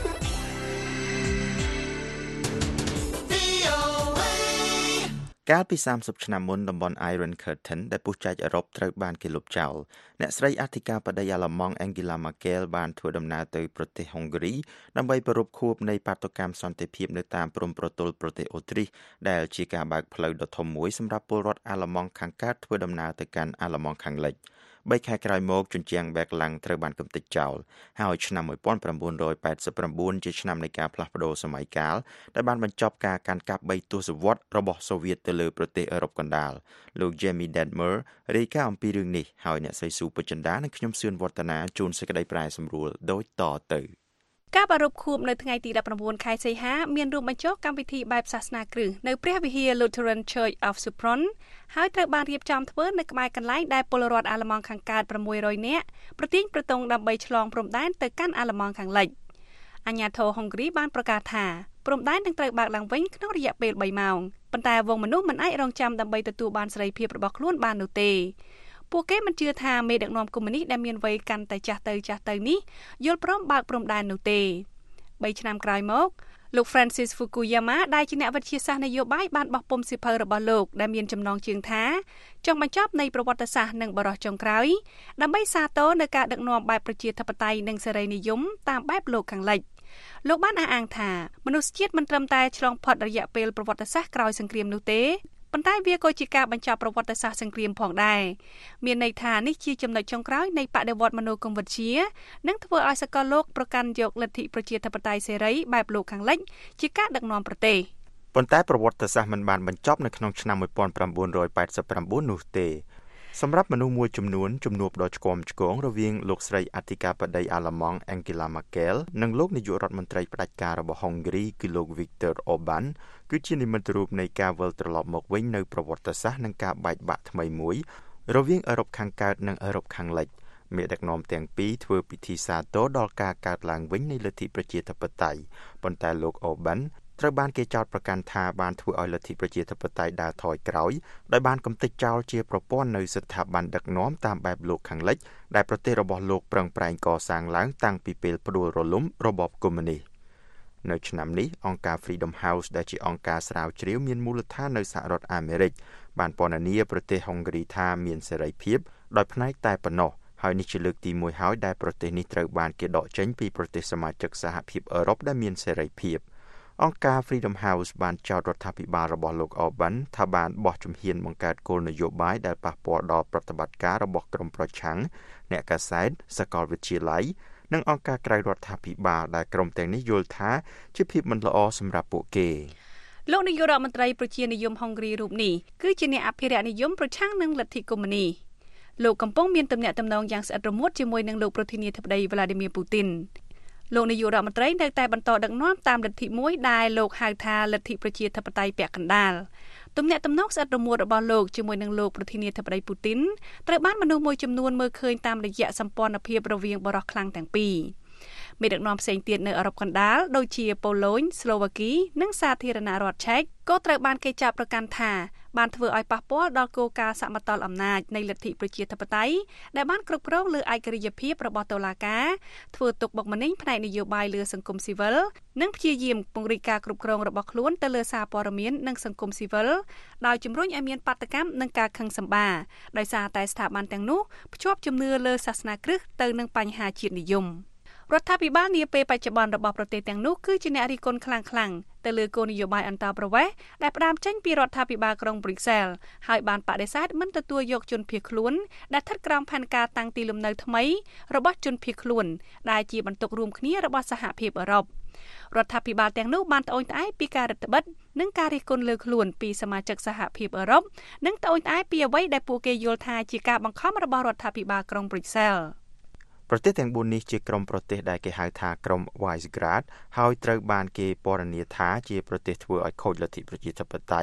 V O A កាលពីthirtyឆ្នាំមុនតំបន់ Iron Curtain ដែលពុះចែកអឺរ៉ុបត្រូវបានគេលុបចោលអ្នកស្រីអធិការបតីអាល្លឺម៉ង់ Angela Merkel បានធ្វើដំណើរទៅប្រទេសហុងហ្គ្រីដើម្បីប្រារព្ធខួបនៃបាតុកម្មសន្តិភាពនៅតាមព្រំប្រទល់ប្រទេសអូទ្រីសដែលជាការបើកផ្លូវដ៏ធំមួយសម្រាប់ពលរដ្ឋអាល្លឺម៉ង់ខាងកើតធ្វើដំណើរទៅកាន់អាល្លឺម៉ង់ខាងលិចបីខែក្រោយមកជញ្ជាំងបែកឡាំងត្រូវបានកំទេចចោលហើយឆ្នាំnineteen eighty-nineជាឆ្នាំនៃការផ្លាស់ប្ដូរសម័យកាលដែលបានបញ្ចប់ការកាន់កាប់បីទសវត្សរ៍របស់សូវៀតទៅលើប្រទេសអឺរ៉ុបកណ្ដាលលោក Jamie Denmer រាយការណ៍អំពីរឿងនេះហើយអ្នកស្រីស៊ូពេជ្រចិន្តានិងខ្ញុំសឿនវឌ្ឍនាជូនសេចក្តីប្រែសម្រួលដូចតទៅការប្រារព្ធខួបនៅថ្ងៃទីnineteenខែសីហាមានរួមបញ្ចូលកម្មវិធីបែបសាសនាគ្រឹះនៅព្រះវិហារ Lutheran Church of Sopron ហើយត្រូវបានរៀបចំធ្វើនៅក្បែរកន្លែងដែលពលរដ្ឋអាល្លឺម៉ង់ខាងកើតsix hundredនាក់ប្រទាញប្រទង់ដើម្បីឆ្លងព្រំដែនទៅកាន់អាល្លឺម៉ង់ខាងលិចអាជ្ញាធរហុងគ្រីបានប្រកាសថាព្រំដែននឹងត្រូវបើកឡើងវិញក្នុងរយៈពេលthreeម៉ោងប៉ុន្តែវងមនុស្សមិនអាចរងចាំដើម្បីទទួលបានសេរីភាពរបស់ខ្លួនបាននោះទេពួកគេមិនជឿថាមេដឹកនាំកុម្មុយនីសដែលមានវ័យកាន់តែចាស់ទៅចាស់ទៅនេះយល់ព្រមបើកព្រំដែននោះទេthreeឆ្នាំក្រោយមកលោក Francis Fukuyama ដែលជាអ្នកវិទ្យាសាស្ត្រនយោបាយបានបោះពុម្ពសៀវភៅរបស់លោកដែលមានចំណងជើងថាចុងបញ្ចប់នៃប្រវត្តិសាស្ត្រនិងបរិះចុងក្រោយដើម្បីសាទរនៅការដឹកនាំបែបប្រជាធិបតេយ្យនិងសេរីនិយមតាមបែបលោកខាងលិចលោកបានអះអាងថាមនុស្សជាតិមិនត្រឹមតែឆ្លងផុតរយៈពេលប្រវត្តិសាស្ត្រក្រោយសង្គ្រាមនោះទេប៉ុន្តែវាក៏ជាការបញ្ចប់ប្រវត្តិសាស្ត្រសង្គ្រាមផងដែរមានន័យថានេះជាចំណុចចុងក្រោយនៃបដិវត្តន៍មនោគមវិជ្ជានិងធ្វើឲ្យសកលលោកប្រកាន់យកលទ្ធិប្រជាធិបតេយ្យសេរីបែបលោកខាងលិចជាការដឹកនាំប្រទេសប៉ុន្តែប្រវត្តិសាស្ត្រមិនបានបញ្ចប់នៅក្នុងឆ្នាំnineteen eighty-nineនោះទេសម្រាប់មនុស្សមួយចំនួនជំនួបដ៏ឆ្គាំឆ្គងរវាងលោកស្រីអធិការបតីអាល្លឺម៉ង់ Angela Merkel និងលោកនាយករដ្ឋមន្ត្រីផ្ដាច់ការរបស់ហុងគ្រីគឺលោក Viktor Orban គឺជានិមិត្តរូបនៃការវិលត្រឡប់មកវិញនៅប្រវត្តិសាស្ត្រនិងការបែកបាក់ថ្មីមួយរវាងអឺរ៉ុបខាងកើតនិងអឺរ៉ុបខាងលិចមេដឹកនាំទាំងពីរធ្វើពិធីសាទរដល់ការកើតឡើងវិញនៃលទ្ធិប្រជាធិបតេយ្យប៉ុន្តែលោក Orbanត្រូវបានគេចោទប្រកាន់ថាបានធ្វើឲ្យលទ្ធិប្រជាធិបតេយ្យដើរថយក្រោយដោយបានកំទេចចោលជាប្រព័ន្ធនៅស្ថាប័នដឹកនាំតាមបែបលោកខាងលិចដែលប្រទេសរបស់លោកប្រឹងប្រែងកសាងឡើងតាំងពីពេលផ្ដួលរលំរបបកុម្មុយនីសនៅឆ្នាំនេះអង្គការ Freedom House ដែលជាអង្គការស្រាវជ្រាវមានមូលដ្ឋាននៅសហរដ្ឋអាមេរិកបានពណ៌នាប្រទេសហុងគ្រីថាមានសេរីភាពដោយផ្នែកតែប៉ុណ្ណោះហើយនេះជាលើកទីoneហើយដែលប្រទេសនេះត្រូវបានគេដកចេញពីប្រទេសសមាជិកសហភាពអឺរ៉ុបដែលមានសេរីភាពអង្គការ Freedom House បានចោទរដ្ឋាភិបាលរបស់លោក Orban ថាបានបោះជំហានបង្កើតគោលនយោបាយដែលប៉ះពាល់ដល់ប្រតិបត្តិការរបស់ក្រុមប្រឆាំងអ្នកកាសែតសាកលវិទ្យាល័យនិងអង្គការក្រៅរដ្ឋាភិបាលដែលក្រុមទាំងនេះយល់ថាជាភាពមិនល្អសម្រាប់ពួកគេលោកនាយករដ្ឋមន្ត្រីប្រជានិយមហុងគ្រីរូបនេះគឺជាអ្នកអភិរក្សនិយមប្រឆាំងនឹងលទ្ធិកុម្មុយនីសលោកកំពុងមានទំនាក់ទំនងយ៉ាងស្អិតរមួតជាមួយនឹងលោកប្រធានាធិបតី Vladimir Putinលោកនាយករដ្ឋមន្ត្រីនៅតែបន្តដឹកនាំតាមលទ្ធិមួយដែលលោកហៅថាលទ្ធិប្រជាធិបតេយ្យពាក់កណ្ដាលទំនាក់ទំនងស្អិតរមួតរបស់លោកជាមួយនឹងលោកប្រធានាធិបតីពូទីនត្រូវបានមនុស្សមួយចំនួនមើលឃើញតាមរយៈសម្ព័ន្ធភាពរវាងបរិះខ្លាំងទាំងពីរមេដឹកនាំផ្សេងទៀតនៅអឺរ៉ុបកណ្ដាលដូចជាប៉ូឡូញស្លូវ៉ាគីនិងសាធារណរដ្ឋឆែកក៏ត្រូវបានគេចាប់ប្រកាន់ថាបានធ្វើឲ្យប៉ះពាល់ដល់គោលការណ៍សមតុល្យអំណាចនៃលទ្ធិប្រជាធិបតេយ្យដែលបានគ្រប់គ្រងលើឯករាជ្យភាពរបស់តុលាការធ្វើទុកបុកម្នេញផ្នែកនយោបាយលើសង្គមស៊ីវិលនិងព្យាយាមពង្រីកការគ្រប់គ្រងរបស់ខ្លួនទៅលើសារព័ត៌មាននិងសង្គមស៊ីវិលដោយជំរុញឲ្យមានបាតកម្មនិងការខឹងសម្បារដោយសារតែស្ថាប័នទាំងនោះភ្ជាប់ជំនឿលើសាសនាគ្រិស្តទៅនឹងបញ្ហាជាតិនិយមរដ្ឋាភិបាលនាពេលបច្ចុប្បន្នរបស់ប្រទេសទាំងនោះគឺជាអ្នករិះគន់ខ្លាំងៗទៅលើគោលនយោបាយអន្តរប្រវេសន៍ដែលផ្ដើមចេញពីរដ្ឋាភិបាលក្រុងប្រ៊ុយសែលហើយបានបដិសេធមិនទទួលយកជនភៀសខ្លួនដែលស្ថិតក្រោមផែនការតាំងទីលំនៅថ្មីរបស់ជនភៀសខ្លួនដែលជាបន្ទុករួមគ្នារបស់សហភាពអឺរ៉ុបរដ្ឋាភិបាលទាំងនោះបានត្អូញត្អែរពីការរដ្ឋបិទនិងការរិះគន់លើខ្លួនពីសមាជិកសហភាពអឺរ៉ុបនិងត្អូញត្អែរពីអ្វីដែលពួកគេយល់ថាជាការបង្ខំរបស់រដ្ឋាភិបាលក្រុងប្រ៊ុយសែលប្រទេសទាំងbốnនេះជាក្រុមប្រទេសដែលគេហៅថាក្រុម Visegrad ហើយត្រូវបានគេពណ៌នាថាជាប្រទេសធ្វើឲ្យខូចលទ្ធិប្រជាធិបតេយ្យ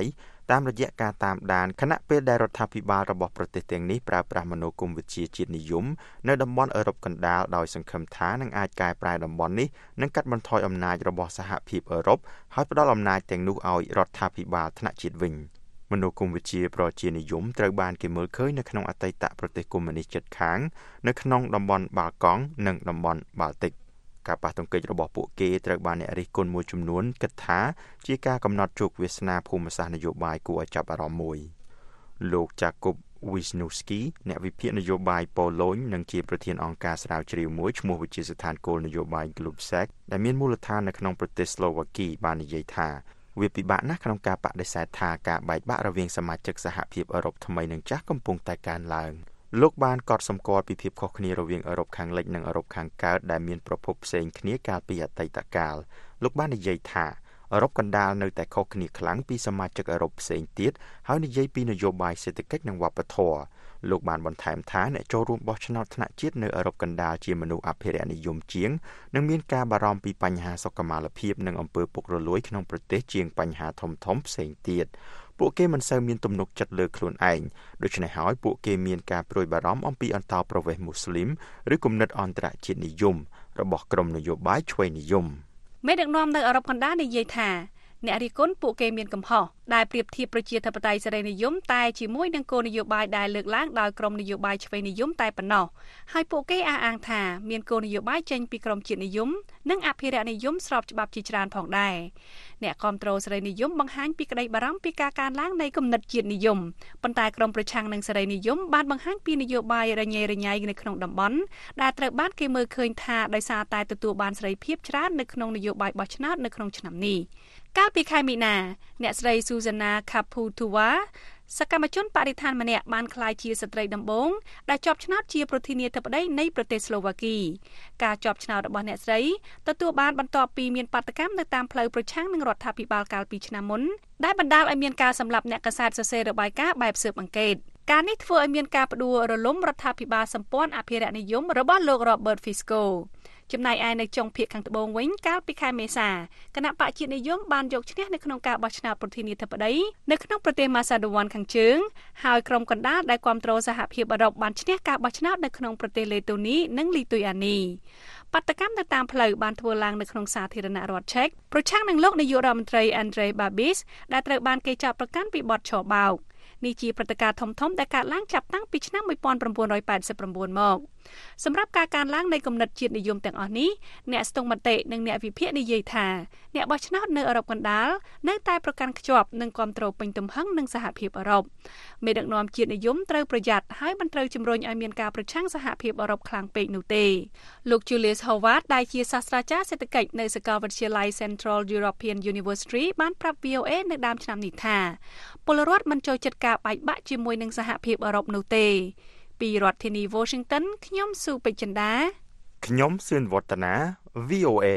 តាមរយៈការតាមដានខណៈពេលដែលរដ្ឋាភិបាលរបស់ប្រទេសទាំងនេះប្រើប្រាស់មនោគមវិជ្ជាជាតិនិយមនៅតំបន់អឺរ៉ុបកណ្ដាលដោយសង្ឃឹមថានឹងអាចកែប្រែតំបន់នេះនិងកាត់បន្ថយអំណាចរបស់សហភាពអឺរ៉ុបហើយផ្ដល់អំណាចទាំងនោះឲ្យរដ្ឋាភិបាលថ្នាក់ជាតិវិញមនោគមវិជ្ជាប្រជានិយមត្រូវបានគេមើលឃើញនៅក្នុងអតីតប្រទេសកុម្មុយនីសជិតខាងនៅក្នុងតំបន់បាល់កង់និងតំបន់បាល់ទិកការប៉ះទង្គិចរបស់ពួកគេត្រូវបានអ្នករិះគន់មួយចំនួនគិតថាជាការកំណត់ជោគវាសនាភូមិសាស្ត្រនយោបាយគួរឲ្យចាប់អារម្មណ៍មួយលោក Jakub Wisniewski អ្នកវិភាគនយោបាយប៉ូឡូញនិងជាប្រធានអង្គការស្រាវជ្រាវមួយឈ្មោះវិទ្យាស្ថានគោលនយោបាយ Glubsek ដែលមានមូលដ្ឋាននៅក្នុងប្រទេសស្លូវ៉ាគីបាននិយាយថាវាពិបាកណាស់ក្នុងការបដិសេធថាការបែកបាក់រវាងសមាជិកសហភាពអឺរ៉ុបថ្មីនិងចាស់កំពុងតែកើនឡើងលោកបានកត់សម្គាល់ពីភាពខុសគ្នារវាងអឺរ៉ុបខាងលិចនិងអឺរ៉ុបខាងកើតដែលមានប្រភពផ្សេងគ្នាកាលពីអតីតកាលលោកបាននិយាយថាអឺរ៉ុបកណ្ដាលនៅតែខុសគ្នាខ្លាំងពីសមាជិកអឺរ៉ុបផ្សេងទៀតហើយនិយាយពីនយោបាយសេដ្ឋកិច្ចនិងវប្បធម៌លោកបានបន្ថែមថាអ្នកចូលរួមបោះឆ្នោតថ្នាក់ជាតិនៅអឺរ៉ុបកណ្ដាលជាមនុស្សអភិរក្សនិយមជាងនិងមានការបារម្ភពីបញ្ហាសុខុមាលភាពនិងអំពើពុករលួយក្នុងប្រទេសជាងបញ្ហាធំៗផ្សេងទៀតពួកគេមិនសូវមានទំនុកចិត្តលើខ្លួនឯងដូច្នេះហើយពួកគេមានការព្រួយបារម្ភអំពីអន្តោប្រវេសន៍មូស្លីមឬគំនិតអន្តរជាតិនិយមរបស់ក្រុមនយោបាយឆ្វេងនិយមមេដឹកនាំនៅអឺរ៉ុបកណ្ដាលនិយាយថាអ្នករិះគន់ពួកគេមានកំហុសដែលប្រៀបធៀបប្រជាធិបតេយ្យសេរីនិយមតែជាមួយនឹងគោលនយោបាយដែលលើកឡើងដោយក្រុមនយោបាយឆ្វេងនិយមតែប៉ុណ្ណោះហើយពួកគេអះអាងថាមានគោលនយោបាយចេញពីក្រុមជាតិនិយមនិងអភិរក្សនិយមស្របច្បាប់ជាច្រើនផងដែរអ្នកគាំទ្រសេរីនិយមបង្ហាញពីក្តីបារម្ភពីការកើនឡើងនៃគំនិតជាតិនិយមប៉ុន្តែក្រុមប្រឆាំងនឹងសេរីនិយមបានបង្ហាញពីនយោបាយរញ៉េរញ៉ៃនៅក្នុងតំបន់ដែលត្រូវបានគេមើលឃើញថាដោយសារតែទទួលបានសេរីភាពច្រើននៅក្នុងនយោបាយបោះឆ្នោតនៅក្នុងឆ្នាំនេះកាលពីខែមីនាអ្នកស្រី Zuzana Kaputova សកម្មជនបរិស្ថានម្នាក់បានក្លាយជាស្ត្រីដំបូងដែលជាប់ឆ្នោតជាប្រធានាធិបតីនៃប្រទេសស្លូវ៉ាគីការជាប់ឆ្នោតរបស់អ្នកស្រីទទួលបានបន្ទាប់ពីមានបាតកម្មនៅតាមផ្លូវប្រឆាំងនឹងរដ្ឋាភិបាលកាលពីឆ្នាំមុនដែលបណ្ដាលឲ្យមានការសម្លាប់អ្នកកាសែតសរសេររបាយការណ៍បែបស៊ើបអង្កេតការនេះធ្វើឲ្យមានការផ្ដួលរលំរដ្ឋាភិបាលសម្ព័ន្ធអភិរក្សនិយមរបស់លោក Robert Ficoចំណែកឯនៅចុងភាគខាងត្បូងវិញកាលពីខែមេសាគណៈបកជាតិនិយមបានយកឈ្នះនៅក្នុងការបោះឆ្នោតប្រធានាធិបតីនៅក្នុងប្រទេសម៉ាសាដូវ៉ាន់ខាងជើងហើយក្រុមកណ្ដាលដែលគាំទ្រសហភាពអឺរ៉ុបបានឈ្នះការបោះឆ្នោតនៅក្នុងប្រទេសលេតូនីនិងលីទុយអានីបាតកម្មនៅតាមផ្លូវបានធ្វើឡើងនៅក្នុងសាធារណរដ្ឋឆេកប្រឆាំងនឹងលោកនាយករដ្ឋមន្ត្រី Andrej Babis ដែលត្រូវបានគេចាប់ប្រកាន់ពីបទឆបោកនេះជាព្រឹត្តិការណ៍ធំៗដែលកើតឡើងចាប់តាំងពីឆ្នាំnineteen eighty-nineមកសម្រាប់ការកើនឡើងនៃគំនិតជាតិនិយមទាំងអស់នេះអ្នកស្ទង់មតិនិងអ្នកវិភាគនិយាយថាអ្នកបោះឆ្នោតនៅអឺរ៉ុបកណ្ដាលនៅតែប្រកាន់ខ្ជាប់នឹងគាំទ្រពេញទំហឹងនឹងសហភាពអឺរ៉ុបមេដឹកនាំជាតិនិយមត្រូវប្រយ័ត្នហើយមិនត្រូវជំរុញឲ្យមានការប្រឆាំងសហភាពអឺរ៉ុបខ្លាំងពេកនោះទេលោក Julius Howard ដែលជាសាស្ត្រាចារ្យសេដ្ឋកិច្ចនៅសាកលវិទ្យាល័យ Central European University បានប្រាប់ V O A នៅដើមឆ្នាំនេះថាពលរដ្ឋមិនចូលចិត្តការបែកបាក់ជាមួយនឹងសហភាពអឺរ៉ុបនោះទេពីរដ្ឋធានី Washington ខ្ញុំស៊ូពេជ្រចិន្តាខ្ញុំសឿនវឌ្ឍនា V O A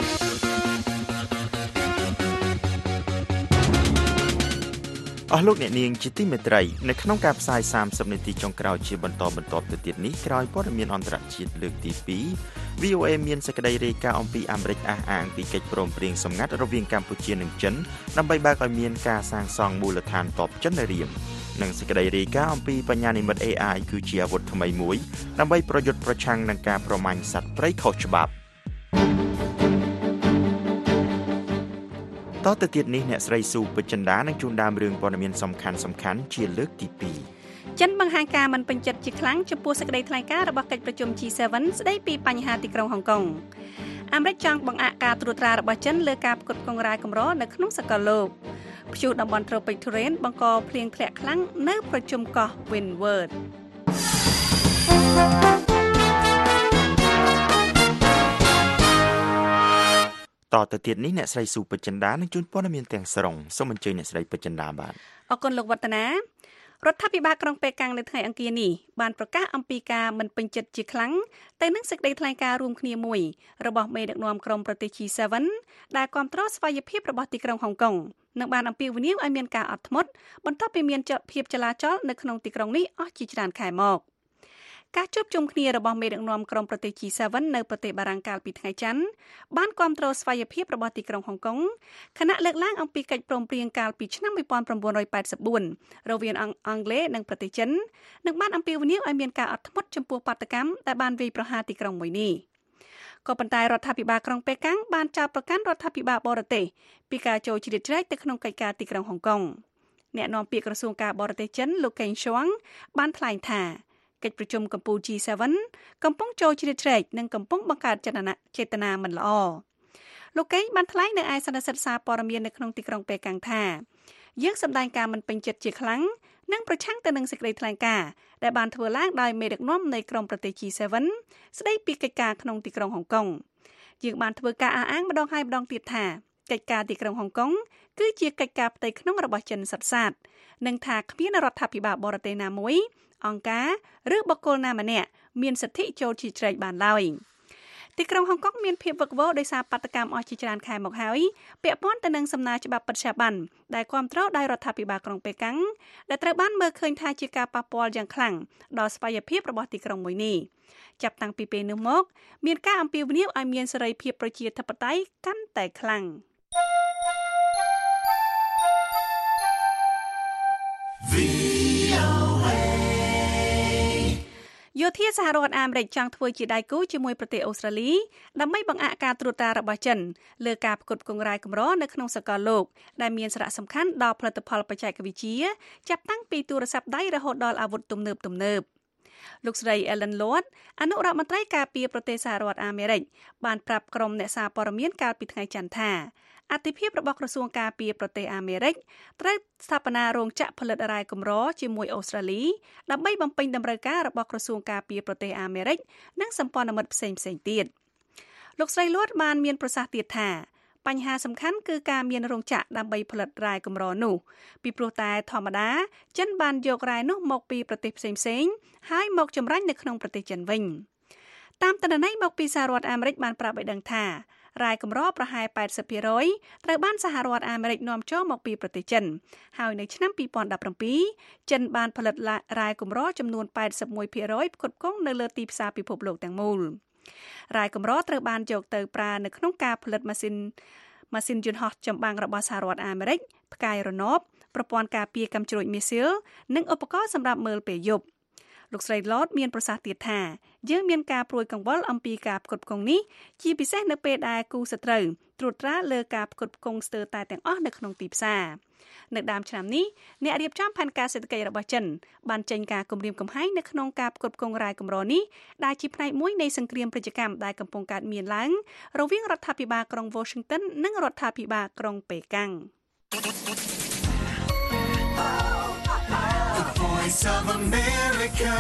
អស់លោកអ្នកនាងជាទីមេត្រីនៅក្នុងការផ្សាយសាមសិបនាទីចុងក្រោយជាបន្តបន្ទាប់ទៅទៀតនេះក្រោយព័ត៌មានអន្តរជាតិលើកទីពីរ V O A មានសេចក្តីរាយការណ៍អំពីអាមេរិកអះអាងពីកិច្ចព្រមព្រៀងសម្ងាត់រវាងកម្ពុជានិងចិនដើម្បីបើកឲ្យមានការសាងសង់មូលដ្ឋានទ័ពចិននៅរៀមនិងសេចក្តីរាយការណ៍អំពីបញ្ញានិម្មិត A I គឺជាអាវុធថ្មីមួយដើម្បីប្រយុទ្ធប្រឆាំងនឹងការប្រមាញ់សត្វព្រៃខុសច្បាប់តទៅទៀតនេះអ្នកស្រីស៊ូពេជ្រចិន្តានឹងជូនដើមរឿងព័ត៌មានសំខាន់សំខាន់ជាលើកទីពីរចិនបង្ហាញការមិនពេញចិត្តជាខ្លាំងចំពោះសេចក្តីថ្លែងការណ៍របស់កិច្ចប្រជុំ G seven ស្តីពីបញ្ហាទីក្រុងហុងកុងអាមេរិកចង់បង្អាក់ការត្រួតត្រារបស់ចិនលើការផ្គត់ផ្គង់រ៉ែកម្រនៅក្នុងសកលលោកព្យុះតំបន់ Tropic Terrain បង្កភ្លៀងធ្លាក់ខ្លាំងនៅប្រជុំកោះ Windward តទៅទៀតនេះអ្នកស្រីស៊ូពេជ្រចិន្តានឹងជូនព័ត៌មានទាំងស្រុងសូមអញ្ជើញអ្នកស្រីពេជ្រចិន្តាបាទអរគុណលោកវឌ្ឍនារដ្ឋាភិបាលក្រុងប៉េកាំងនៅថ្ងៃអង្គារនេះបានប្រកាសអំពីការមិនពេញចិត្តជាខ្លាំងទៅនឹងសេចក្តីថ្លែងការណ៍រួមគ្នាមួយរបស់មេដឹកនាំក្រុមប្រទេស G seven ដែលគាំទ្រស្វ័យភាពរបស់ទីក្រុងហុងកុងនិងបានអំពាវនាវឲ្យមានការអត់ធ្មត់បន្ទាប់ពីមានភាពចលាចលនៅក្នុងទីក្រុងនេះអស់ជាច្រើនខែមកការជួបជុំគ្នារបស់មេដឹកនាំក្រុមប្រទេស ជី សេ븐 នៅប្រទេសបារាំងកាលពីថ្ងៃច័ន្ទបានគាំទ្រស្វ័យភាពរបស់ទីក្រុងហុងកុងខណៈលើកឡើងអំពីកិច្ចព្រមព្រៀងកាលពីឆ្នាំnineteen eighty-fourរវាងអង់គ្លេសនិងប្រទេសចិននិងបានអំពាវនាវឲ្យមានការអត់ធ្មត់ចំពោះបាតកម្មដែលបានវាយប្រហារទីក្រុងមួយនេះក៏ប៉ុន្តែរដ្ឋាភិបាលក្រុងប៉េកាំងបានចោទប្រកាន់រដ្ឋាភិបាលបរទេសពីការចូលជ្រៀតជ្រែកទៅក្នុងកិច្ចការទីក្រុងហុងកុងអ្នកនាំពាក្យក្រសួងការបរទេសចិនលោកកេងឈួងបានថ្លែងថាកិច្ចប្រជុំកំពូល ជី សេ븐 កំពុងចូលជ្រៀតជ្រែកនិងកំពុងបង្កើតចេតនាចេតនាមិនល្អលោកកេងបានថ្លែងនៅឯសន្និសីទសារព័ត៌មាននៅក្នុងទីក្រុងប៉េកាំងថាយើងសម្ដែងការមិនពេញចិត្តជាខ្លាំងនិងប្រឆាំងទៅនឹងសេចក្តីថ្លែងការណ៍ដែលបានធ្វើឡើងដោយមេដឹកនាំនៃក្រុមប្រទេស ជី សេ븐 ស្ដីពីកិច្ចការក្នុងទីក្រុងហុងកុងយើងបានធ្វើការអះអាងម្ដងហើយម្ដងទៀតថាកិច្ចការទីក្រុងហុងកុងគឺជាកិច្ចការផ្ទៃក្នុងរបស់ចិនសុទ្ធសាធនិងថាគ្មានរដ្ឋាភិបាលបរទេសណាមួយអង្គការឬបុគ្គលណាម្នាក់មានសិទ្ធិចូលជ្រៀតជ្រែកបានឡើយទីក្រុងហុងកុងមានភាពវឹកវរដោយសារបាតកម្មអស់ជាច្រើនខែមកហើយពាក់ព័ន្ធទៅនឹងសំណើច្បាប់បច្ចាបន្នដែលគាំទ្រដោយរដ្ឋាភិបាលក្រុងប៉េកាំងដែលត្រូវបានមើលឃើញថាជាការប៉ះពាល់យ៉ាងខ្លាំងដល់ស្វ័យភាពរបស់ទីក្រុងមួយនេះចាប់តាំងពីពេលនោះមកមានការអំពាវនាវឲ្យមានសេរីភាពប្រជាធិបតេយ្យកាន់តែខ្លាំងយោធាសហរដ្ឋអាមេរិកចង់ធ្វើជាដៃគូជាមួយប្រទេសអូស្ត្រាលីដើម្បីបង្អាក់ការត្រួតត្រារបស់ចិនលើការផ្គត់ផ្គង់រ៉ែកម្រនៅក្នុងសកលលោកដែលមានសារៈសំខាន់ដល់ផលិតផលបច្ចេកវិទ្យាចាប់តាំងពីទូរស័ព្ទដៃរហូតដល់អាវុធទំនើបទំនើបលោកស្រី Ellen Lord អនុរដ្ឋមន្ត្រីការពារប្រទេសសហរដ្ឋអាមេរិកបានប្រាប់ក្រុមអ្នកសារព័ត៌មានកាលពីថ្ងៃច័ន្ទថាអធិភាពរបស់ក្រសួងការពារប្រទេសអាមេរិកត្រូវស្ថាបនារោងចក្រផលិតរ៉ែកម្រជាមួយអូស្ត្រាលីដើម្បីបំពេញតម្រូវការរបស់ក្រសួងការពារប្រទេសអាមេរិកនិងសម្ព័ន្ធមិត្តផ្សេងៗទៀតលោកស្រី Lord បានមានប្រសាសន៍ទៀតថាបញ្ហាសំខាន់គឺការមានរោងចក្រដើម្បីផលិតរ៉ែកម្រនោះពីព្រោះតែធម្មតាចិនបានយករ៉ែនោះមកពីប្រទេសផ្សេងៗហើយមកចម្រាញ់នៅក្នុងប្រទេសចិនវិញតាមទិន្នន័យមកពីសហរដ្ឋអាមេរិកបានប្រាប់ឲ្យដឹងថារ៉ែកម្រប្រហែល eighty percent ត្រូវបានសហរដ្ឋអាមេរិកនាំចូលមកពីប្រទេសចិនហើយនៅឆ្នាំtwenty seventeenចិនបានផលិតរ៉ែកម្រចំនួន eighty-one percent ផ្គត់ផ្គង់នៅលើទីផ្សារពិភពលោកទាំងមូលរ៉ែកម្រត្រូវបានយកទៅប្រើនៅក្នុងការផលិតម៉ាស៊ីនម៉ាស៊ីនយន្តហោះចម្បាំងរបស់សហរដ្ឋអាមេរិកផ្កាយរណបប្រព័ន្ធការពារកាំជ្រួចមីស៊ីលនិងឧបករណ៍សម្រាប់មើលពេលយប់លោកស្រី Lord មានប្រសាសន៍ទៀតថាយើងមានការព្រួយកង្វល់អំពីការផ្គត់ផ្គង់នេះជាពិសេសនៅពេលដែលគូសត្រូវត្រួតត្រាលើការផ្គត់ផ្គង់ស្ទើរតែទាំងអស់នៅក្នុងទីផ្សារនៅដើមឆ្នាំនេះអ្នករៀបចំផែនការសេដ្ឋកិច្ចរបស់ចិនបានចេញការគម្រាមកំហែងនៅក្នុងការផ្គត់ផ្គង់រ៉ែកម្រនេះដែលជាផ្នែកមួយនៃសង្គ្រាមពាណិជ្ជកម្មដែលកំពុងកើតមានឡើងរវាងរដ្ឋាភិបាលក្រុង Washington និងរដ្ឋាភិបាលក្រុងប៉េកាំង Voice of America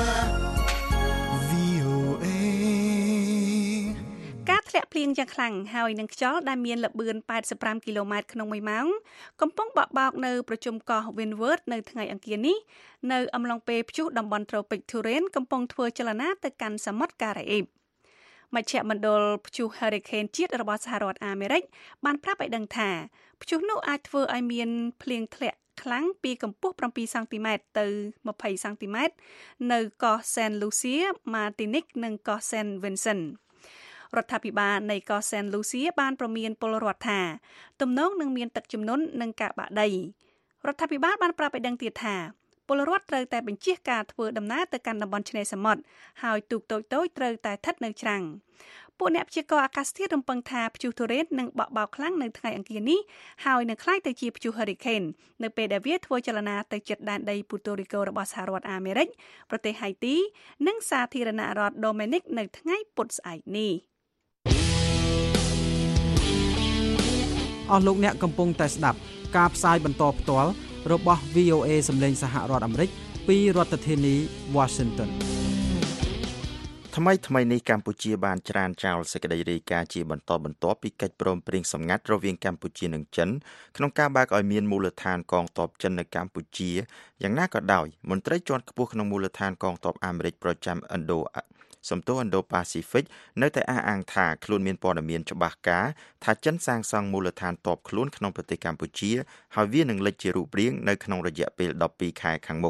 ការធ្លាក់ភ្លៀងយ៉ាងខ្លាំងហើយនឹងខ្យល់ដែលមានល្បឿនeighty-fiveគីឡូម៉ែត្រក្នុងមួយម៉ោងកំពុងបក់បោកនៅប្រជុំកោះ Windward នៅថ្ងៃអង្គារនេះនៅអំឡុងពេលព្យុះតំបន់ត្រូពិក Dorian កំពុងធ្វើចលនាទៅកាន់សមុទ្រការ៉ាអ៊ីបមជ្ឈមណ្ឌលព្យុះ Hurricane ជាតិរបស់សហរដ្ឋអាមេរិកបានប្រាប់ឲ្យដឹងថាព្យុះនោះអាចធ្វើឲ្យមានភ្លៀងធ្លាក់ខ្លាំងពីកម្ពស់sevenសង់ទីម៉ែត្រទៅtwentyសង់ទីម៉ែត្រនៅកោះ Saint Lucia, Martinique និងកោះ Saint Vincent រដ្ឋាភិបាលនៃកោះ Saint Lucia បានប្រមានពលរដ្ឋថាទំនងនឹងមានទឹកជំនន់និងការបាក់ដីរដ្ឋាភិបាលបានប្រាប់ឲ្យដឹងទៀតថាពលរដ្ឋត្រូវតែបញ្ជៀសការធ្វើដំណើរទៅកាន់តំបន់ឆ្នេរសមុទ្រហើយទូកតូចៗត្រូវតែស្ថិតនៅច្រាំងពួកអ្នកព្យាករណ៍អាកាសធាតុរំពឹងថាព្យុះ Dorian នឹងបក់បោកខ្លាំងនៅថ្ងៃអង្គារនេះហើយនឹងក្លាយទៅជាព្យុះ Hurricane នៅពេលដែលវាធ្វើចលនាទៅជិតដែនដីពូតូរីកូរបស់សហរដ្ឋអាមេរិកប្រទេសហៃទីនិងសាធារណរដ្ឋ Dominic នៅថ្ងៃពុធស្អែកនេះអស់លោកអ្នកកំពុងតែស្ដាប់ការផ្សាយបន្តផ្ទាល់របស់ V O A សម្លេងសហរដ្ឋអាមេរិកពីរដ្ឋធានី Washington ថ្មីថ្មីនេះកម្ពុជាបានច្រានចោលសេចក្តីរាយការណ៍ជាបន្តបន្ទាប់ពីកិច្ចព្រមព្រៀងសម្ងាត់រវាងកម្ពុជានិងចិនក្នុងការបើកឲ្យមានមូលដ្ឋានកងទ័ពចិននៅកម្ពុជាយ៉ាងណាក៏ដោយមន្ត្រីជាន់ខ្ពស់ក្នុងមូលដ្ឋានកងទ័ពអាមេរិកប្រចាំឥណ្ឌូសំទោស Indo-Pacific នៅតែអះអាងថាខ្លួនមានព័ត៌មានច្បាស់ការថាចិនសាងសង់មូលដ្ឋានទ័ពខ្លួនក្នុងប្រទេសកម្ពុជាហើយវានឹងលេចជារូបរាងនៅក្នុងរយៈពេលtwelveខែខាងមុខ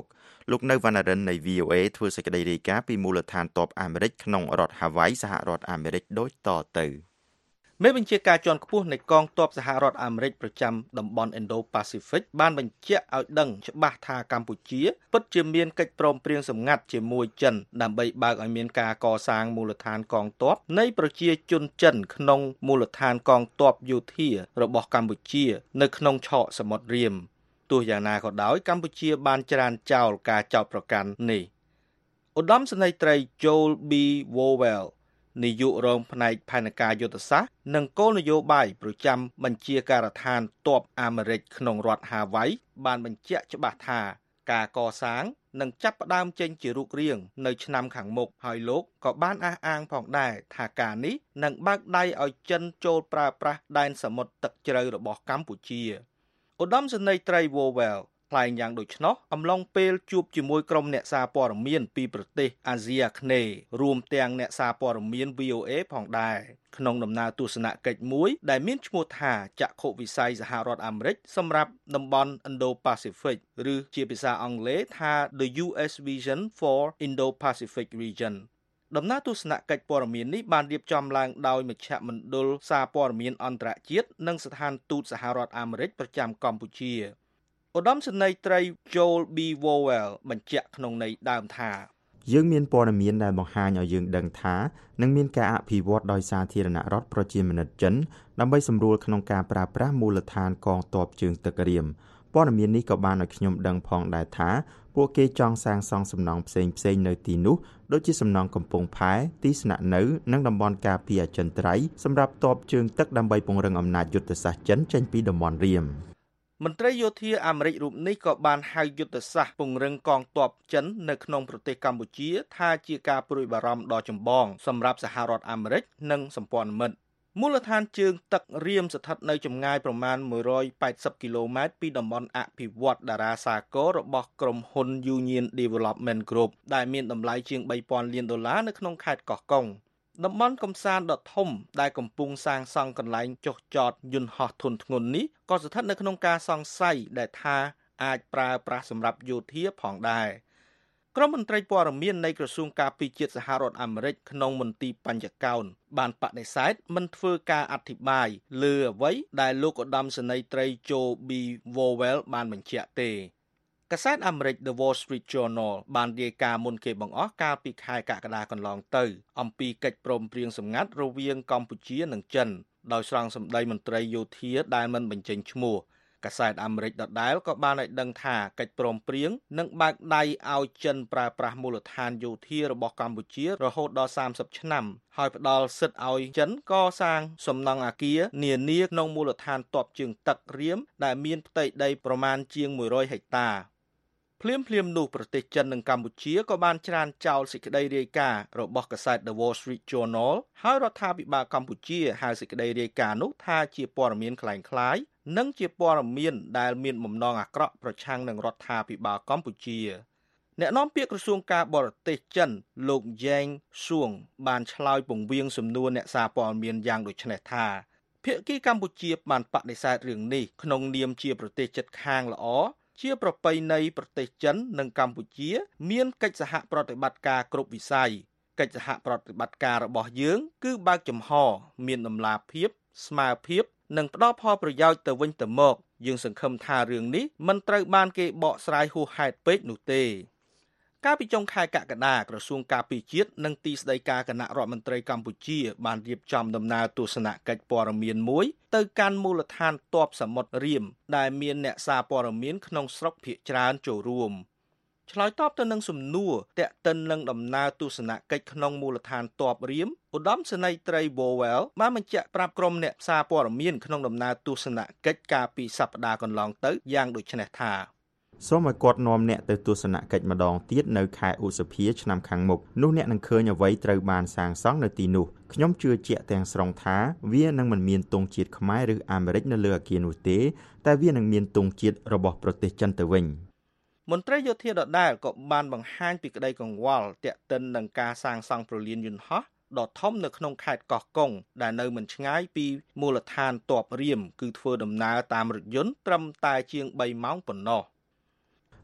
លោកនៅវណ្ណរិននៃ วี โอ เอ ធ្វើសេចក្តីរាយការណ៍ពីមូលដ្ឋានទ័ពអាមេរិកក្នុងរដ្ឋ Hawaii សហរដ្ឋអាមេរិកដូចតទៅមេបញ្ជាការជាន់ខ្ពស់នៃកងទ័ពសហរដ្ឋអាមេរិកប្រចាំតំបន់ Indo-Pacific បានបញ្ជាក់ឲ្យដឹងច្បាស់ថាកម្ពុជាពិតជាមានកិច្ចព្រមព្រៀងសម្ងាត់ជាមួយចិនដើម្បីបើកឲ្យមានការកសាងមូលដ្ឋានកងទ័ពនៃប្រជាជនចិនក្នុងមូលដ្ឋានកងទ័ពយោធារបស់កម្ពុជានៅក្នុងឆកសមុទ្ររៀមទោះយ៉ាងណាក៏ដោយកម្ពុជាបានច្រានចោលការចោទប្រកាន់នេះឧត្តមសេនីយ៍ត្រី Joel B. Wowellនាយករងផ្នែកផែនការយុទ្ធសាស្ត្រនិងគោលនយោបាយប្រចាំបញ្ជាការដ្ឋានទ័ពអាមេរិកក្នុងរដ្ឋ Hawaii បានបញ្ជាក់ច្បាស់ថាការកសាងនឹងចាប់ផ្ដើមចេញជារូបរាងនៅឆ្នាំខាងមុខហើយលោកក៏បានអះអាងផងដែរថាការនេះនឹងបើកដៃឲ្យចិនចូលប្រើប្រាស់ដែនសមុទ្រទឹកជ្រៅរបស់កម្ពុជាឧត្តមសេនីយ៍ត្រី Wowell ថ្លែងយ៉ាងដូច្នោះអំឡុងពេលជួបជាមួយក្រុមអ្នកសារព័ត៌មានពីប្រទេសអាស៊ីអាគ្នេយ៍រួមទាំងអ្នកសារព័ត៌មាន วี โอ เอ ផងដែរក្នុងដំណើរទស្សនកិច្ចមួយដែលមានឈ្មោះថាចក្ខុវិស័យសហរដ្ឋអាមេរិកសម្រាប់តំបន់ Indo-Pacific ឬជាភាសាអង់គ្លេសថា The យូ เอส Vision for Indo-Pacific Region ដំណើរទស្សនកិច្ចព័ត៌មាននេះបានរៀបចំឡើងដោយមជ្ឈមណ្ឌលសារព័ត៌មានអន្តរជាតិនិងស្ថានទូតសហរដ្ឋអាមេរិកប្រចាំកម្ពុជាឧត្តមសេនីយ៍ត្រី Joel B. Wowell បញ្ជាក់ក្នុងន័យដើមថាយើងមានព័ត៌មានដែលបង្ហាញឲ្យយើងដឹងថានឹងមានការអភិវឌ្ឍដោយសាធារណរដ្ឋប្រជាមានិតចិនដើម្បីសម្រួលក្នុងការប្រើប្រាស់មូលដ្ឋានកងទ័ពជើងទឹករៀមព័ត៌មាននេះក៏បានឲ្យខ្ញុំដឹងផងដែរថាពួកគេចង់សាងសង់សំណង់ផ្សេងផ្សេងនៅទីនោះដូចជាសំណង់កំពង់ផែទីស្នាក់នៅនិងតំបន់ការពារអចិន្ត្រៃយ៍សម្រាប់ទ័ពជើងទឹកដើម្បីពង្រឹងអំណាចយុទ្ធសាស្ត្រចិនចេញពីតំបន់រៀមមន្ត្រីយោធាអាមេរិករូបនេះក៏បានហៅយុទ្ធសាស្ត្រពង្រឹងកងទ័ពចិននៅក្នុងប្រទេសកម្ពុជាថាជាការព្រួយបារម្ភដ៏ចម្បងសម្រាប់សហរដ្ឋអាមេរិកនិងសម្ព័ន្ធមិត្តមូលដ្ឋានជើងទឹករៀមស្ថិតនៅចម្ងាយប្រមាណមួយរយប៉ែតសិបគីឡូម៉ែត្រពីតំបន់អភិវឌ្ឍន៍តារាសាគររបស់ក្រុមហ៊ុន Union Development Group ដែលមានតម្លៃជាងបីពាន់លានដុល្លារនៅក្នុងខេត្តកោះកុងតំបន់កំសាន្តដ៏ធំដែលកំពុងសាងសង់កន្លែងចុះចតយន្តហោះធុនធ្ងន់នេះក៏ស្ថិតនៅក្នុងការសង្ស័យដែលថាអាចប្រើប្រាស់សម្រាប់យោធាផងដែរក្រុមមន្ត្រីព័ត៌មាននៃក្រសួងការពារជាតិសហរដ្ឋអាមេរិកក្នុងមន្ទីរបញ្ចកោណបានបដិសេធមិនធ្វើការអធិប្បាយលើអ្វីដែលលោកឧត្តមសេនីយ៍ត្រី Joel B. Wowell បានបញ្ជាក់ទេកាសែតអាមេរិក The Wall Street Journal បានរាយការណ៍មុនគេបង្អស់កាលពីខែកក្កដាកន្លងទៅអំពីកិច្ចព្រមព្រៀងសម្ងាត់រវាងកម្ពុជានិងចិនដោយស្រង់សម្ដីមន្ត្រីយោធាដែលមិនបញ្ចេញឈ្មោះកាសែតអាមេរិកដដែលក៏បានឲ្យដឹងថាកិច្ចព្រមព្រៀងនឹងបើកដៃឲ្យចិនប្រើប្រាស់មូលដ្ឋានយោធារបស់កម្ពុជារហូតដល់សាមសិបឆ្នាំហើយផ្ដល់សិទ្ធិឲ្យចិនកសាងសំណង់អគារនានាក្នុងមូលដ្ឋានទ័ពជើងទឹករៀមដែលមានផ្ទៃដីប្រមាណជាងមួយរយហិកតាភ្លាមភ្លាមនោះប្រទេសចិននិងកម្ពុជាក៏បានច្រានចោលសេចក្តីរាយការណ៍របស់កាសែត The Wall Street Journal ហើយរដ្ឋាភិបាលកម្ពុជាហៅសេចក្តីរាយការណ៍នោះថាជាព័ត៌មានคล้ายៗនិងជាព័ត៌មានដែលមានបំណងអាក្រក់ប្រឆាំងនឹងរដ្ឋាភិបាលកម្ពុជាអ្នកនាំពាក្យក្រសួងការបរទេសចិនលោកយ៉េងស៊ួងបានឆ្លើយពង្រៀងសំណួរអ្នកសារព័ត៌មានយ៉ាងដូចនេះថាភាគីកម្ពុជាបានបដិសេធរឿងនេះក្នុងនាមជាប្រទេសជិតខាងល្អជាប្រពៃណីប្រទេសចិននិងកម្ពុជាមានកិច្ចសហប្រតិបត្តិការគ្រប់វិស័យកិច្ចសហប្រតិបត្តិការរបស់យើងគឺបើកចំហមានតម្លាភាពស្មើភាពនិងផ្ដល់ផលប្រយោជន៍ទៅវិញទៅមកយើងសង្ឃឹមថារឿងនេះមិនត្រូវបានគេបកស្រាយហួសហេតុពេកនោះទេកាលពីចុងខែកក្កដាក្រសួងការពារជាតិនិងទីស្តីការគណៈរដ្ឋមន្ត្រីកម្ពុជាបានរៀបចំដំណើរទស្សនកិច្ចព័ត៌មានមួយទៅកាន់មូលដ្ឋានទ័ពសមុទ្ររៀមដែលមានអ្នកសារព័ត៌មានក្នុងស្រុកភាគច្រើនចូលរួមឆ្លើយតបទៅនឹងសំណួរទាក់ទិននឹងដំណើរទស្សនកិច្ចក្នុងមូលដ្ឋានទ័ពរៀមឧត្តមសេនីយ៍ត្រី Wowell បានបញ្ជាក់ប្រាប់ក្រុមអ្នកសារព័ត៌មានក្នុងដំណើរទស្សនកិច្ចកាលពីសប្តាហ៍កន្លងទៅយ៉ាងដូចនេះថាសូមឲ្យគាត់នាំអ្នកទៅទស្សនកិច្ចម្ដងទៀតនៅខែឧសភាឆ្នាំខាងមុខនោះអ្នកនឹងឃើញអ្វីត្រូវបានសាងសង់នៅទីនោះខ្ញុំជឿជាក់ទាំងស្រុងថាវានឹងមិនមានទង់ជាតិខ្មែរឬអាមេរិកនៅលើអគារនោះទេតែវានឹងមានទង់ជាតិរបស់ប្រទេសចិនទៅវិញមន្ត្រីយោធាដដែលក៏បានបង្ហាញពីក្តីកង្វល់ទាក់ទិននឹងការសាងសង់ព្រលានយន្តហោះដ៏ធំនៅក្នុងខេត្តកោះកុងដែលនៅមិនឆ្ងាយពីមូលដ្ឋានទ័ពរៀមគឺធ្វើដំណើរតាមរថយន្តត្រឹមតែជាងបីម៉ោងប៉ុណ្ណោះ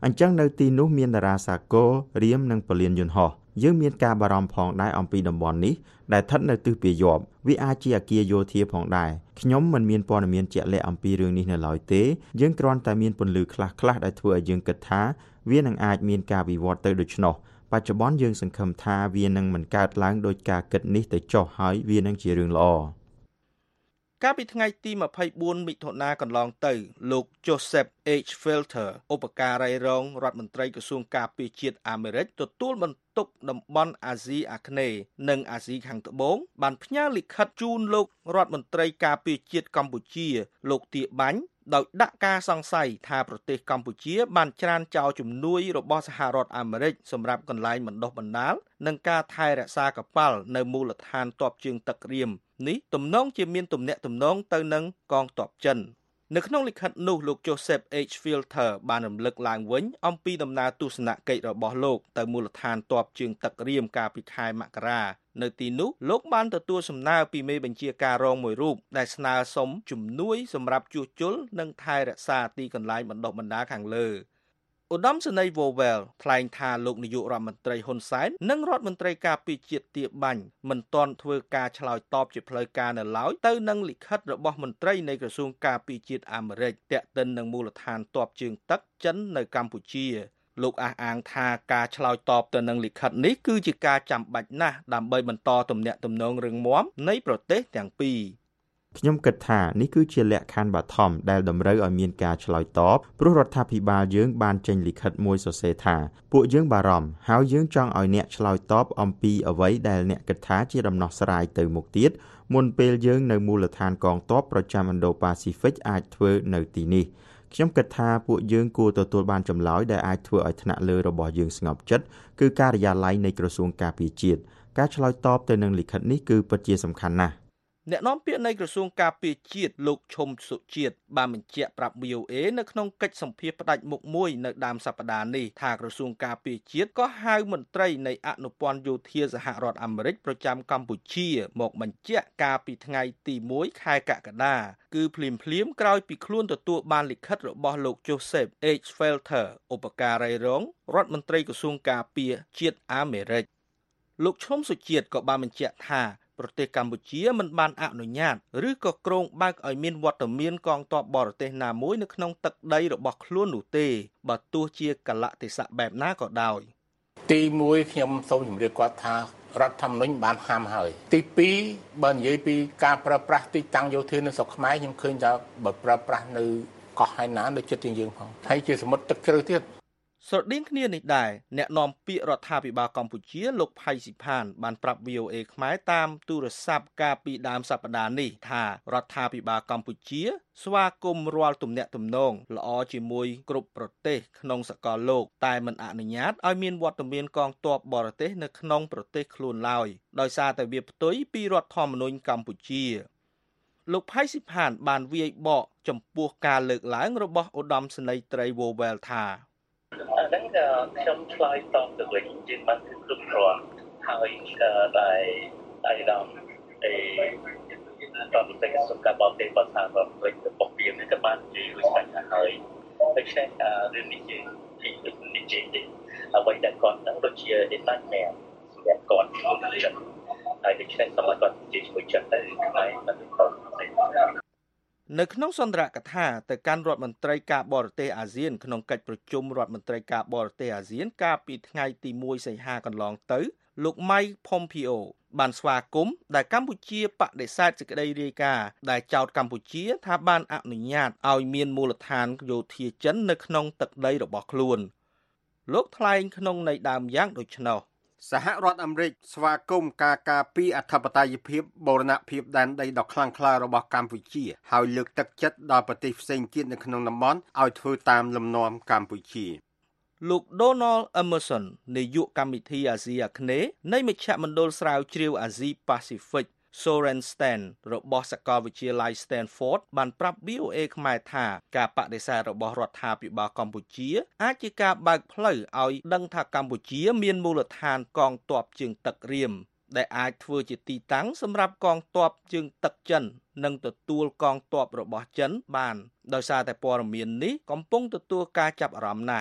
អញ្ចឹងនៅទីនោះមានតារាសាគររៀមនិងពលានយន្តហោះយើងមានការបារម្ភផងដែរអំពីតំបន់នេះដែលស្ថិតនៅទិសពាយ័ព្យវាអាចជាអគារយោធាផងដែរខ្ញុំមិនមានព័ត៌មានជាក់លាក់អំពីរឿងនេះនៅឡើយទេយើងគ្រាន់តែមានពន្លឺខ្លះៗដែលធ្វើឲ្យយើងគិតថាវានឹងអាចមានការវិវត្តទៅដូច្នោះបច្ចុប្បន្នយើងសង្ឃឹមថាវានឹងមិនកើតឡើងដោយការគិតនេះទៅចុះហើយវានឹងជារឿងល្អកាលពីថ្ងៃទីម្ភៃបួនមិថុនាកន្លងទៅលោក Joseph H. Filter ឧបការីរងរដ្ឋមន្ត្រីក្រសួងការពារជាតិអាមេរិកទទួលបន្ទុកតំបន់អាស៊ីអាគ្នេយ៍និងអាស៊ីខាងត្បូងបានផ្ញើលិខិតជូនលោករដ្ឋមន្ត្រីការពារជាតិកម្ពុជាលោកទាបាញ់ដោយដាក់ការសង្ស័យថាប្រទេសកម្ពុជាបានច្រានចោលជំនួយរបស់សហរដ្ឋអាមេរិកសម្រាប់កន្លែងបណ្ដុះបណ្ដាលនិងការថែរក្សាកប៉ាល់នៅមូលដ្ឋានទ័ពជើងទឹករៀមនេះទំនងជាមានទំនាក់ទំនងទៅនឹងកងទ័ពចិននៅក្នុងលិខិតនោះលោក Joseph H. Filter បានរំលឹកឡើងវិញអំពីដំណើរទស្សនកិច្ចរបស់លោកទៅមូលដ្ឋានទ័ពជើងទឹករៀមកាលពីខែមករានៅទីនោះលោកបានទទួលសំណើពីមេបញ្ជាការរងមួយរូបដែលស្នើសុំជំនួយសម្រាប់ជួសជុលនិងថែរក្សាទីកន្លែងបណ្ដុះបណ្ដាលខាងលើឧត្តមសេនីយ៍ Vowell ថ្លែងថាលោកនាយករដ្ឋមន្ត្រីហ៊ុនសែននិងរដ្ឋមន្ត្រីការពារជាតិទាបាញ់មិនទាន់ធ្វើការឆ្លើយតបជាផ្លូវការនៅឡើយទៅនឹងលិខិតរបស់មន្ត្រីនៃក្រសួងការពារជាតិអាមេរិកទាក់ទិននឹងមូលដ្ឋានទ័ពជើងទឹកចិននៅកម្ពុជាលោកអះអាងថាការឆ្លើយតបទៅនឹងលិខិតនេះគឺជាការចាំបាច់ណាស់ដើម្បីបន្តទំនាក់ទំនងរឹងមាំនៃប្រទេសទាំងពីរខ្ញុំគិតថានេះគឺជាលក្ខខណ្ឌបឋមដែលតម្រូវឲ្យមានការឆ្លើយតបព្រោះរដ្ឋាភិបាលយើងបានចេញលិខិតមួយសរសេរថាពួកយើងបារម្ភហើយយើងចង់ឲ្យអ្នកឆ្លើយតបអំពីអ្វីដែលអ្នកគិតថាជាដំណោះស្រាយទៅមុខទៀតមុនពេលយើងនៅមូលដ្ឋានកងទ័ពប្រចាំឥណ្ឌូប៉ាស៊ីហ្វិកអាចធ្វើនៅទីនេះខ្ញុំគិតថាពួកយើងគួរទទួលបានចម្លើយដែលអាចធ្វើឲ្យថ្នាក់លើរបស់យើងស្ងប់ចិត្តគឺការិយាល័យនៃក្រសួងការពារជាតិការឆ្លើយតបទៅនឹងលិខិតនេះគឺពិតជាសំខាន់ណាស់អ្នកនាំពាក្យនៃក្រសួងការពារជាតិលោកឈុំសុជាតិបានបញ្ជាក់ប្រាប់ វី អូ អេ នៅក្នុងកិច្ចសម្ភាសន៍ផ្ដាច់មុខមួយនៅដើមសប្តាហ៍នេះថាក្រសួងការពារជាតិក៏ហៅមន្ត្រីនៃអនុព័ន្ធយោធាសហរដ្ឋអាមេរិកប្រចាំកម្ពុជាមកបញ្ជាក់កាលពីថ្ងៃទីមួយខែកក្កដាគឺភ្លាមភ្លាមក្រោយពីខ្លួនទទួលបានលិខិតរបស់លោក Joseph H. Filter ឧបការីរងរដ្ឋមន្ត្រីក្រសួងការពារជាតិអាមេរិកលោកឈុំសុជាតិក៏បានបញ្ជាក់ថាប្រទេសកម្ពុជាមិនបានអនុញ្ញាតឬក៏គ្រោងបើកឲ្យមានវត្តមានកងទ័ពបរទេសណាមួយនៅក្នុងទឹកដីរបស់ខ្លួននោះទេបើទោះជាកលៈទេសៈបែបណាក៏ដោយទីមួយខ្ញុំសូមជម្រាបគាត់ថារដ្ឋធម្មនុញ្ញបានហាមហើយទីពីរបើនិយាយពីការប្រើប្រាស់ទីតាំងយោធានៅស្រុកខ្មែរខ្ញុំឃើញថាបើប្រើប្រាស់នៅកោះហៃណានដូចចិត្តជាងយើងផងហើយជាសមុទ្រទឹកជ្រៅទៀតស្រដៀងគ្នានេះដែរអ្នកនាំពាក្យរដ្ឋាភិបាលកម្ពុជាលោកផៃស៊ីផានបានប្រាប់ វី អូ អេ ខ្មែរតាមទូរស័ព្ទកាលពីដើមសប្តាហ៍នេះថារដ្ឋាភិបាលកម្ពុជាស្វាគមន៍រាល់ទំនាក់ទំនងល្អជាមួយគ្រប់ប្រទេសក្នុងសកលលោកតែមិនអនុញ្ញាតឲ្យមានវត្តមានកងទ័ពបរទេសនៅក្នុងប្រទេសខ្លួនឡើយដោយសារតែវាផ្ទុយពីរដ្ឋធម្មនុញ្ញកម្ពុជាលោកផៃស៊ីផានបានវាយបកចំពោះការលើកឡើងរបស់ឧត្តមសេនីយ៍ត្រី Vowell ថាអាហ្នឹងខ្ញុំឆ្លើយតបទៅវិញយើងបានគឺគ្រប់គ្រាន់ហើយដែលដែលដល់អេតទៅតែសុខការបោកទេបសារបស់វិញរបស់វានេះក៏បាននិយាយរួចហើយហើយដូច្នេះរឿងនេះជាទីនិយាយទេអ្វីដែលគាត់នឹងដូចជាអេតាញ់មែនសម្រាប់គាត់ខ្លួនចិត្តហើយដូច្នេះសម្រាប់គាត់និយាយជាមួយចិត្តទៅហើយមិនគាត់នៅក្នុងសន្ទរកថាទៅកាន់រដ្ឋមន្ត្រីការបរទេសអាស៊ានក្នុងកិច្ចប្រជុំរដ្ឋមន្ត្រីការបរទេសអាស៊ានកាលពីថ្ងៃទីមួយសីហាកន្លងទៅលោក Mike Pompeo បានស្វាគមន៍ដែលកម្ពុជាបដិសេធសេចក្តីរាយការណ៍ដែលចោទកម្ពុជាថាបានអនុញ្ញាតឲ្យមានមូលដ្ឋានយោធាចិននៅក្នុងទឹកដីរបស់ខ្លួនលោកថ្លែងក្នុងន័យដើមយ៉ាងដូចនោះសហរដ្ឋអាមេរិកស្វាគមន៍ការការពារអធិបតេយ្យភាពបូរណភាពដែនដីដ៏ខ្លាំងក្លារបស់កម្ពុជាហើយលើកទឹកចិត្តដល់ប្រទេសផ្សេងទៀតនៅក្នុងតំបន់ឲ្យធ្វើតាមលំនាំកម្ពុជាលោក Donald Emerson នាយកកម្មវិធីអាស៊ីអាគ្នេយ៍នៃមជ្ឈមណ្ឌលស្រាវជ្រាវអាស៊ីប៉ាស៊ីហ្វិក Sorensen របស់សាកលវិទ្យាល័យ Stanford បានប្រាប់ វី អូ អេ ខ្មែរថាការបដិសេធរបស់រដ្ឋាភិបាលកម្ពុជាអាចជាការបើកផ្លូវឲ្យដឹងថាកម្ពុជាមានមូលដ្ឋានកងទ័ពជើងទឹករៀមដែលអាចធ្វើជាទីតាំងសម្រាប់កងទ័ពជើងទឹកចិននិងទទួលកងទ័ពរបស់ចិនបានដោយសារតែព័ត៌មាននេះកំពុងទទួលការចាប់អារម្មណ៍ណាស់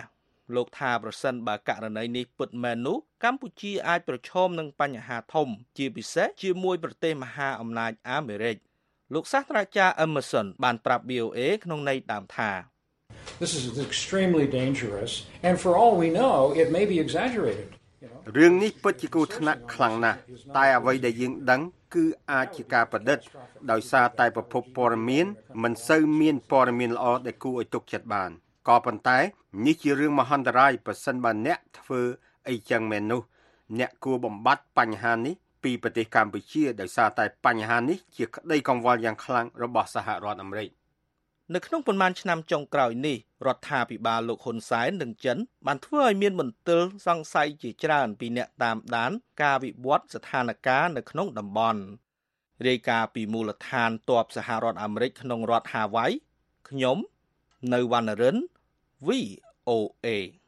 លោកថាប្រសិនបើករណីនេះពិតមែននោះកម្ពុជាអាចប្រឈមនឹងបញ្ហាធំជាពិសេសជាមួយប្រទេសមហាអំណាចអាមេរិកលោកសាស្ត្រាចារ្យ Emerson បានប្រាប់ V O A ក្នុងន័យដើមថា This is extremely dangerous and for all we know it may be exaggerated. រឿងនេះពិតជាគ្រោះថ្នាក់ខ្លាំងណាស់តែអ្វីដែលយើងដឹងគឺអាចជាការប្រឌិតដោយសារតែប្រភពព័ត៌មានមិនសូវមានព័ត៌មានល្អដែលគួរឲ្យទុកចិត្តបានក៏ប៉ុន្តែនេះជារឿងមហន្តរាយប្រសិនបើអ្នកធ្វើអីចឹងមែននោះអ្នកគួរបំបត្តិបញ្ហានេះពីប្រទេសកម្ពុជាដោយសារតែបញ្ហានេះជាក្តីកង្វល់យ៉ាងខ្លាំងរបស់សហរដ្ឋអាមេរិកនៅក្នុងប៉ុន្មានឆ្នាំចុងក្រោយនេះរដ្ឋាភិបាលលោកហ៊ុនសែននិងចិនបានធ្វើឲ្យមានមន្ទិលសង្ស័យជាច្រើនពីអ្នកតាមដានការវិវត្តស្ថានភាពនៅក្នុងតំបន់រាយការណ៍ពីមូលដ្ឋានទ័ពសហរដ្ឋអាមេរិកក្នុងរដ្ឋ Hawaii ខ្ញុំនៅវណ្ណរិន V O A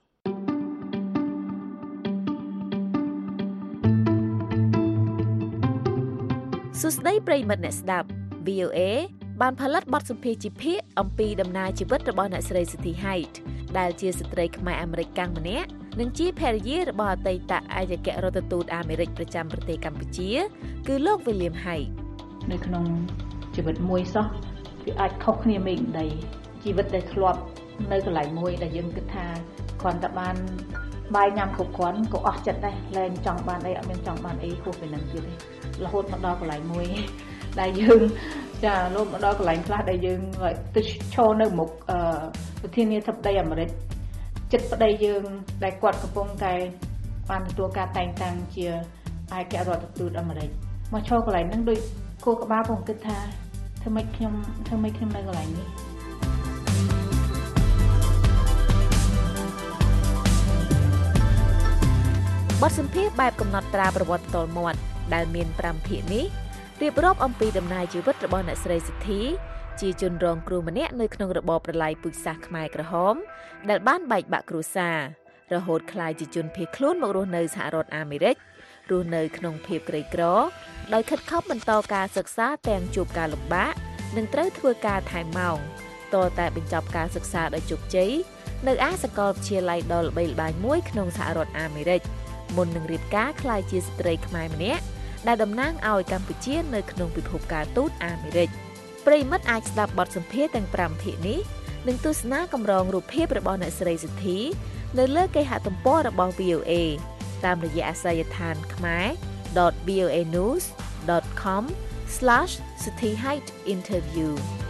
សួស្តីប្រិយមិត្តអ្នកស្ដាប់ V O A បានផលិតបទសម្ភាសន៍ជាភាគអំពីដំណើរជីវិតរបស់អ្នកស្រីសិទ្ធិ Haidt ដែលជាស្ត្រីខ្មែរអាមេរិកកាំងម្នាក់និងជាភរិយារបស់អតីតឯកអគ្គរដ្ឋទូតអាមេរិកប្រចាំប្រទេសកម្ពុជាគឺលោក William Haidt នៅក្នុងជីវិតមួយសោះគឺអាចខុសគ្នាមេឃដីជីវិតដែលធ្លាប់នៅកន្លែងមួយដែលយើងគិតថាគ្រាន់តែបានបាយញ៉ាំគ្រប់គ្រាន់ក៏អស់ចិត្តដែរលែងចង់បានអីអត់មានចង់បានអីហួសពីនឹងទៀតទេរហូតមកដល់កន្លែងមួយដែលយើងចាលោកមកដល់កន្លែងខ្លះដែលយើងទៅឈរនៅមុខអឺប្រធានាធិបតីអាមេរិកចិត្តប្តីយើងដែលគាត់កំពុងតែបានទទួលការតែងតាំងជាឯករដ្ឋទូតអាមេរិកមកឈរកន្លែងហ្នឹងដូចគោក្បាលผมគិតថាធ្វើម៉េចខ្ញុំធ្វើម៉េចខ្ញុំនៅកន្លែងនេះបទសម្ភាសន៍បែបកំណត់ត្រាប្រវត្តិផ្ទាល់មាត់ដែលមានប្រាំភាគនេះរៀបរាប់អំពីដំណើរជីវិតរបស់អ្នកស្រីសិទ្ធិជាជនរងគ្រោះម្នាក់នៅក្នុងរបបប្រល័យពូជសាសន៍ខ្មែរក្រហមដែលបានបែកបាក់គ្រួសាររហូតក្លាយជាជនភៀសខ្លួនមករស់នៅសហរដ្ឋអាមេរិករស់នៅក្នុងភាពក្រីក្រដោយខិតខំបន្តការសិក្សាទាំងជួបការលំបាកនិងត្រូវធ្វើការថែមម៉ោងតតែបញ្ចប់ការសិក្សាដោយជោគជ័យនៅឯសាកលវិទ្យាល័យដ៏ល្បីល្បាញមួយក្នុងសហរដ្ឋអាមេរិកមុននឹងរៀបការក្លាយជាស្ត្រីខ្មែរម្នាក់ដែលតំណាងឲ្យកម្ពុជានៅក្នុងពិភពការទូតអាមេរិកប្រិយមិត្តអាចស្ដាប់បទសម្ភាសន៍ទាំងប្រាំភាគនេះនិងទស្សនាកម្រងរូបភាពរបស់អ្នកស្រីសិទ្ធិនៅលើគេហទំព័ររបស់ V O A តាមរយៈអាសយដ្ឋាន ខ្មែរ ដត v o a news ដត com ស្លាស Siti Haidt interview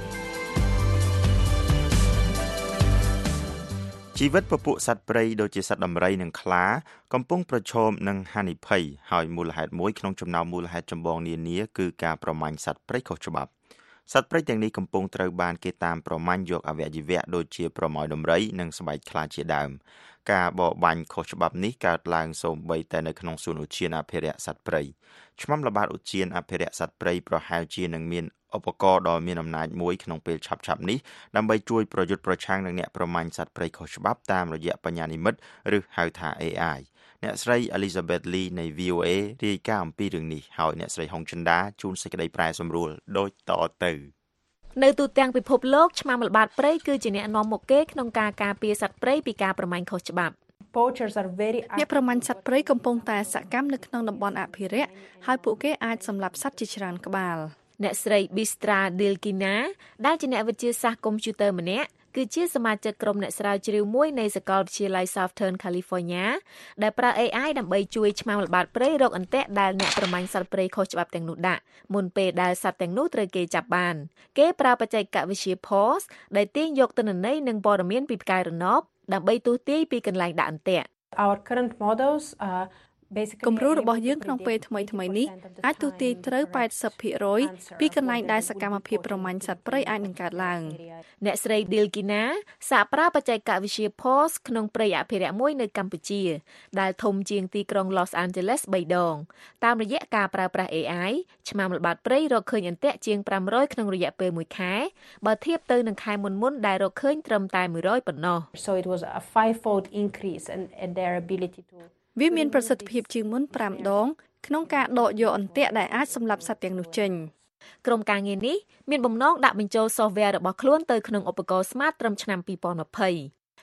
ជីវិតពពួកសត្វព្រៃដូចជាសត្វដំរីនិងខ្លាកំពុងប្រឈមនឹងហានិភ័យហើយមូលហេតុមួយក្នុងចំណោមមូលហេតុចម្បងនានាគឺការប្រមាញ់សត្វព្រៃខុសច្បាប់សត្វព្រៃទាំងនេះកំពុងត្រូវបានគេតាមប្រមាញ់យកអវយវៈដូចជាប្រមោយដំរីនិងស្បែកខ្លាជាដើមការបរបាញ់ខុសច្បាប់នេះកើតឡើងសូម្បីតែនៅក្នុងសួនឧទ្យានអភិរក្សសត្វព្រៃឆ្មាំល្បាតឧទ្យានអភិរក្សសត្វព្រៃប្រហែលជានឹងមានឧបករណ៍ដ៏មានអំណាចមួយក្នុងពេលឆាប់ៗនេះដើម្បីជួយប្រយុទ្ធប្រឆាំងនឹងអ្នកប្រមាញ់សត្វព្រៃខុសច្បាប់តាមរយៈបញ្ញានិម្មិតឬហៅថា A I អ្នកស្រី Elizabeth Lee នៃ V O A រាយការណ៍អំពីរឿងនេះហើយអ្នកស្រីហុងចិន្តាជួនសេចក្តីប្រែសម្រួលដូចតទៅនៅទូទាំងពិភពលោកឆ្មាំល្បាតព្រៃគឺជាអ្នកនាំមុខគេក្នុងការការពារសត្វព្រៃពីការប្រមាញ់ខុសច្បាប់អ្នកប្រមាញ់សត្វព្រៃកំពុងតែសកម្មនៅក្នុងតំបន់អភិរក្សហើយពួកគេអាចសម្លាប់សត្វជាច្រើនក្បាលអ្នកស្រី Bistra Dilkina ដែលជាអ្នកវិទ្យាសាស្ត្រកុំព្យូទ័រម្នាក់គឺជាសមាជិកក្រុមអ្នកស្រាវជ្រាវមួយនៃសាកលវិទ្យាល័យ Southern California ដែលប្រើ A I ដើម្បីជួយឆ្មាំល្បាតព្រៃរកអន្ទាក់ដែលអ្នកប្រមាញ់សត្វព្រៃខុសច្បាប់ទាំងនោះដាក់មុនពេលដែលសត្វទាំងនោះត្រូវគេចាប់បានគេប្រើបច្ចេកវិទ្យា P O S ដែលទាញយកទិន្នន័យនិងព័ត៌មានពីផ្កាយរណបដើម្បីទស្សន៍ទាយពីកន្លែងដាក់អន្ទាក់ Our current models areគំរូរបស់យើងក្នុងពេលថ្មីថ្មីនេះអាចទូទាយត្រូវ แปดสิบភាគរយ ពីកន្លែងដែលសកម្មភាពប្រមាញ់សត្វព្រៃអាចនឹងកើតឡើងអ្នកស្រី Dilkina សាកប្រើបច្ចេកវិទ្យា P O S ក្នុងព្រៃអភិរក្សមួយនៅកម្ពុជាដែលធំជាងទីក្រុង Los Angeles បីដងតាមរយៈការប្រើប្រាស់ A I ឆ្មាំល្បាតព្រៃរកឃើញអន្ទាក់ជាងfive hundredក្នុងរយៈពេលមួយខែបើធៀបទៅនឹងខែមុនមុនដែលរកឃើញត្រឹមតែone hundredប៉ុណ្ណោះ So it was a five-fold increase in, in their ability to វាមានប្រសិទ្ធភាពជាងមុនfiveដងក្នុងការដកយកអន្ទាក់ដែលអាចសម្លាប់សត្វទាំងនោះចេញក្រុមការងារនេះមានបំណងដាក់បញ្ចូល software របស់ខ្លួនទៅក្នុងឧបករណ៍ Smart ត្រឹមឆ្នាំtwenty twenty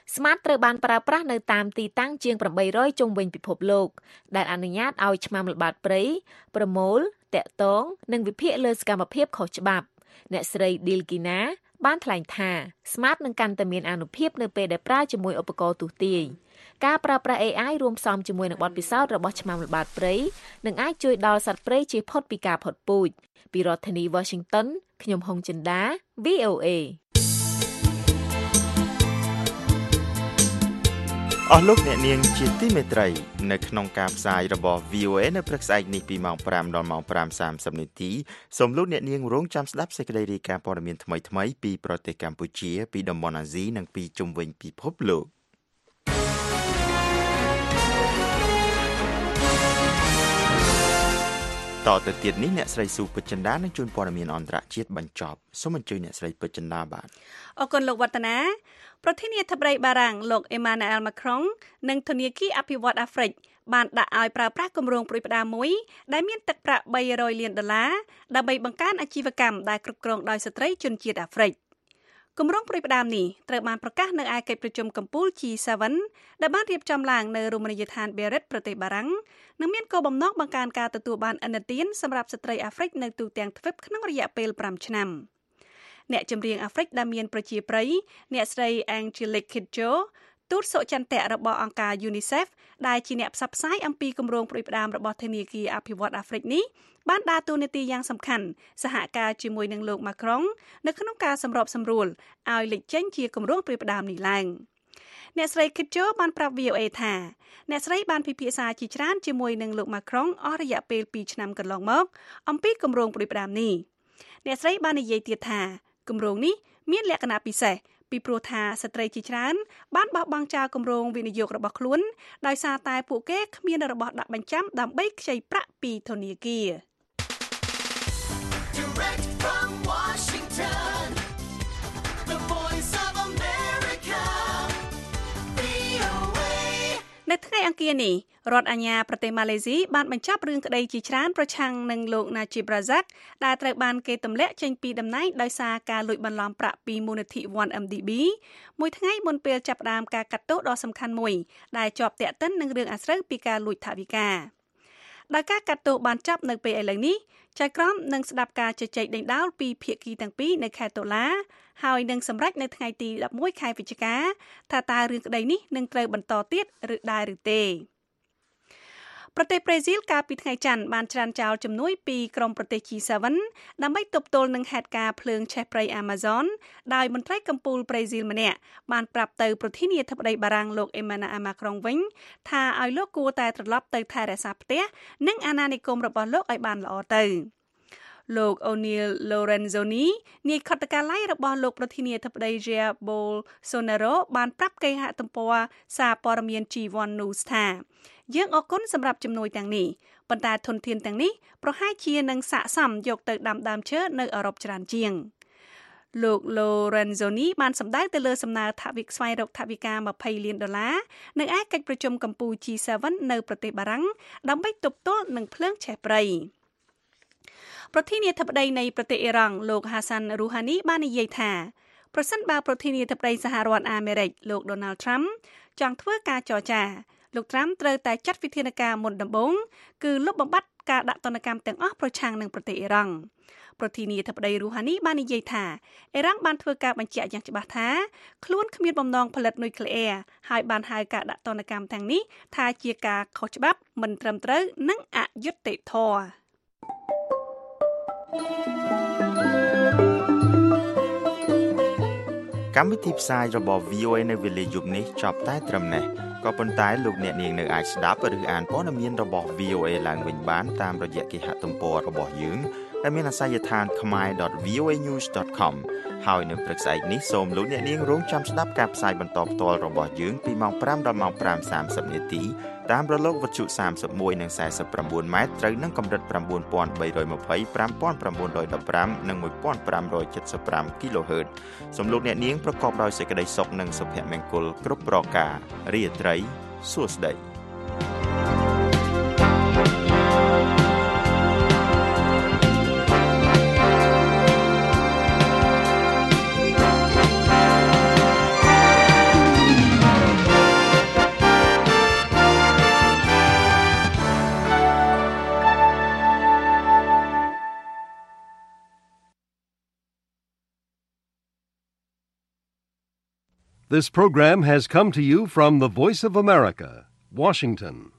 Smart ត្រូវបានប្រើប្រាស់នៅតាមទីតាំងជាងeight hundredជុំវិញពិភពលោកដែលអនុញ្ញាតឲ្យឆ្មាំល្បាតព្រៃប្រមូលតាក់ទងនិងវិភាគលើសកម្មភាពខុសច្បាប់អ្នកស្រី Dilgina បានថ្លែងថា Smart នឹងកាន់តែមានអានុភាពនៅពេលដែលប្រើជាមួយឧបករណ៍ទូទាយការប្រើប្រាស់ A I រួមផ្សំជាមួយនឹងបទពិសោធន៍របស់ឆ្មាំល្បាតព្រៃនឹងអាចជួយដល់សត្វព្រៃជៀសផុតពីការផុតពូជពីរដ្ឋធានី Washington ខ្ញុំហុងចិន្តា V O A អស់លោកអ្នកនាងជាទីមេត្រីនៅក្នុងការផ្សាយរបស់ V O A នៅព្រឹកស្អែកនេះពីម៉ោងfiveដល់ម៉ោងfive thirtyនាទីសូមលោកអ្នកនាងរងចាំស្ដាប់សេចក្តីរាយការណ៍ព័ត៌មានថ្មីៗពីប្រទេសកម្ពុជាពីតំបន់អាស៊ីនិងពីជុំវិញពិភពលោកតទៅទៀតនេះអ្នកស្រីស៊ូពេជ្រចិន្តានឹងជួនព័ត៌មានអន្តរជាតិបញ្ចប់សូមអញ្ជើញអ្នកស្រីពេជ្រចិន្តាបាទអរគុណលោកវឌ្ឍនាប្រធានាធិបតីបារាំងលោក Emmanuel Macron និងធនាគារអភិវឌ្ឍន៍អាហ្វ្រិកបានដាក់ឲ្យប្រើប្រាស់គម្រោងប្រួយផ្ដាមួយដែលមានទឹកប្រាក់three hundredលានដុល្លារដើម្បីបង្កើនអាជីវកម្មដែលគ្រប់គ្រងដោយស្ត្រីជនជាតិអាហ្វ្រិកគម្រោងប្រួយផ្ដានេះត្រូវបានប្រកាសនៅឯកិច្ចប្រជុំកំពូល G seven ដែលបានរៀបចំឡើងនៅរមណីយដ្ឋាន Biarritz ប្រទេសបារាំងនិងមានគោលបំណងបង្កើនការទទួលបានឥណទានសម្រាប់ស្ត្រីអាហ្វ្រិកនៅទូទាំងទ្វីបក្នុងរយៈពេលfiveឆ្នាំអ្នកចម្រៀងអាហ្វ្រិកដែលមានប្រជាប្រិយអ្នកស្រី Angelique Kidjo ទូតសុចន្ទៈរបស់អង្គការ UNICEF ដែលជាអ្នកផ្សព្វផ្សាយអំពីគម្រោងប្រួយផ្ដារបស់ធនាគារអភិវឌ្ឍន៍អាហ្វ្រិកនេះបានដើរតួនាទីយ៉ាងសំខាន់សហការជាមួយនឹងលោក Macron នៅក្នុងការសម្របសម្រួលឲ្យលេចចេញជាគម្រោងប្រួយផ្ដានេះឡើងអ្នកស្រី Kidjo បានប្រាប់ V O A ថាអ្នកស្រីបានពិភាក្សាជាច្រើនជាមួយនឹងលោក Macron អស់រយៈពេលtwoឆ្នាំកន្លងមកអំពីគម្រោងប្រួយផ្ដានេះអ្នកស្រីបាននិយាយទៀតថាគម្រោងនេះមានលក្ខណៈពិសេសពីព្រោះថាស្ត្រីជាច្រើនបានបោះបង់ចោលគម្រោងវិនិយោគរបស់ខ្លួនដោយសារតែពួកគេគ្មានរបស់ដាក់បញ្ចាំដើម្បីខ្ចីប្រាក់ពីធនាគារ Direct from Washington, the voice of America, V O A នៅថ្ងៃអង្គារនេះរដ្ឋអាជ្ញាប្រទេសម៉ាឡេស៊ីបានបញ្ចប់រឿងក្តីជាច្រើនប្រឆាំងនឹងលោក Najib Razak ដែលត្រូវបានគេទម្លាក់ចេញពីតំណែងដោយសារការលួចបន្លំប្រាក់ពីមូលនិធិ one M D B មួយថ្ងៃមុនពេលចាប់ផ្ដើមការកាត់ទោសដ៏សំខាន់មួយដែលជាប់ទាក់ទិននឹងរឿងអាស្រូវពីការលួចថវិកាដោយការកាត់ទោសបានចប់នៅពេលឥឡូវនេះចៅក្រមនឹងស្ដាប់ការជជែកដេញដោលពីភាគីទាំងពីរនៅខែតុលាហើយនឹងសម្រេចនៅថ្ងៃទីelevenខែវិច្ឆិកាថាតើរឿងក្តីនេះនឹងត្រូវបន្តទៀតឬដែរឬទេប្រទេសប្រេស៊ីលកាលពីថ្ងៃច័ន្ទបានច្រានចោលជំនួយពីក្រុមប្រទេស G seven ដើម្បីទប់ទល់នឹងហេតុការណ៍ភ្លើងឆេះព្រៃ Amazon ដោយមន្ត្រីកម្ពុជាប្រេស៊ីលម្នាក់បានប្រាប់ទៅប្រធានាធិបតីបារាំងលោក Emmanuel Macron វិញថាឲ្យលោកគួរតែត្រឡប់ទៅថែរក្សាផ្ទះនិងអាណានិគមរបស់លោកឲ្យបានល្អទៅលោក O'Neil Lorenzoni នាយខុទ្ទកាល័យរបស់លោកប្រធានាធិបតី Jair Bolsonaro បានប្រាប់គេហទំព័រសារព័ត៌មាន G one News ថាយើងអរគុណសម្រាប់ជំនួយទាំងនេះប៉ុន្តែធនធានទាំងនេះប្រហែលជានឹងស័ក្តិសមយកទៅដាំដើមឈើនៅអឺរ៉ុបច្រើនជាងលោក Lorenzoni បានសម្ដៅទៅលើសំណើថវិកាស្វែងរកថវិកាtwentyលានដុល្លារនៅឯកិច្ចប្រជុំកម្ពុជា G seven នៅប្រទេសបារាំងដើម្បីទប់ទល់នឹងភ្លើងឆេះព្រៃប្រធានាធិបតីនៃប្រទេសអ៊ីរ៉ង់លោក Hassan Rouhani បាននិយាយថាប្រសិនបើប្រធានាធិបតីសហរដ្ឋអាមេរិកលោក Donald Trump ចង់ធ្វើការចរចាលោក Trump ត្រូវតែចាត់វិធានការមុនដំបូងគឺលុបបំបាត់ការដាក់ទណ្ឌកម្មទាំងអស់ប្រឆាំងនឹងប្រទេសអ៊ីរ៉ង់ប្រធានាធិបតី Rouhani បាននិយាយថាអ៊ីរ៉ង់បានធ្វើការបញ្ជាក់យ៉ាងច្បាស់ថាខ្លួនគ្មានបំណងផលិតនុយក្លេអ៊ែរហើយបានហៅការដាក់ទណ្ឌកម្មទាំងនេះថាជាការខុសច្បាប់មិនត្រឹមត្រូវនិងអយុត្តិធម៌កម្មវិធីផ្សាយរបស់ V O A នៅវេលាយប់នេះចប់តែត្រឹមនេះក៏ប៉ុន្តែលោកអ្នកនាងនៅអាចស្ដាប់ឬអានព័ត៌មានរបស់ V O A ឡើងវិញបានតាមរយៈគេហទំព័ររបស់យើងដែលមានអាសយដ្ឋាន khmae dot v o a news dot com ហើយនៅព្រឹកស្អែកនេះសូមលោកអ្នកនាងរងចាំស្ដាប់ការផ្សាយបន្តផ្ទាល់របស់យើងពីម៉ោងfiveដល់ម៉ោងfive thirtyនាទីតាមរលកវិទ្យុthirty-oneនិងforty-nineម៉ែត្រត្រូវនឹងកម្រិតnine thousand three hundred twenty, five thousand nine hundred fifteenនិងfifteen seventy-fiveគីឡូហឺត សូមលោកអ្នកនាងប្រកបដោយសេចក្តីសុខនិងសុភមង្គលគ្រប់ប្រការរាត្រីសួស្តី This program has come to you from the Voice of America, Washington.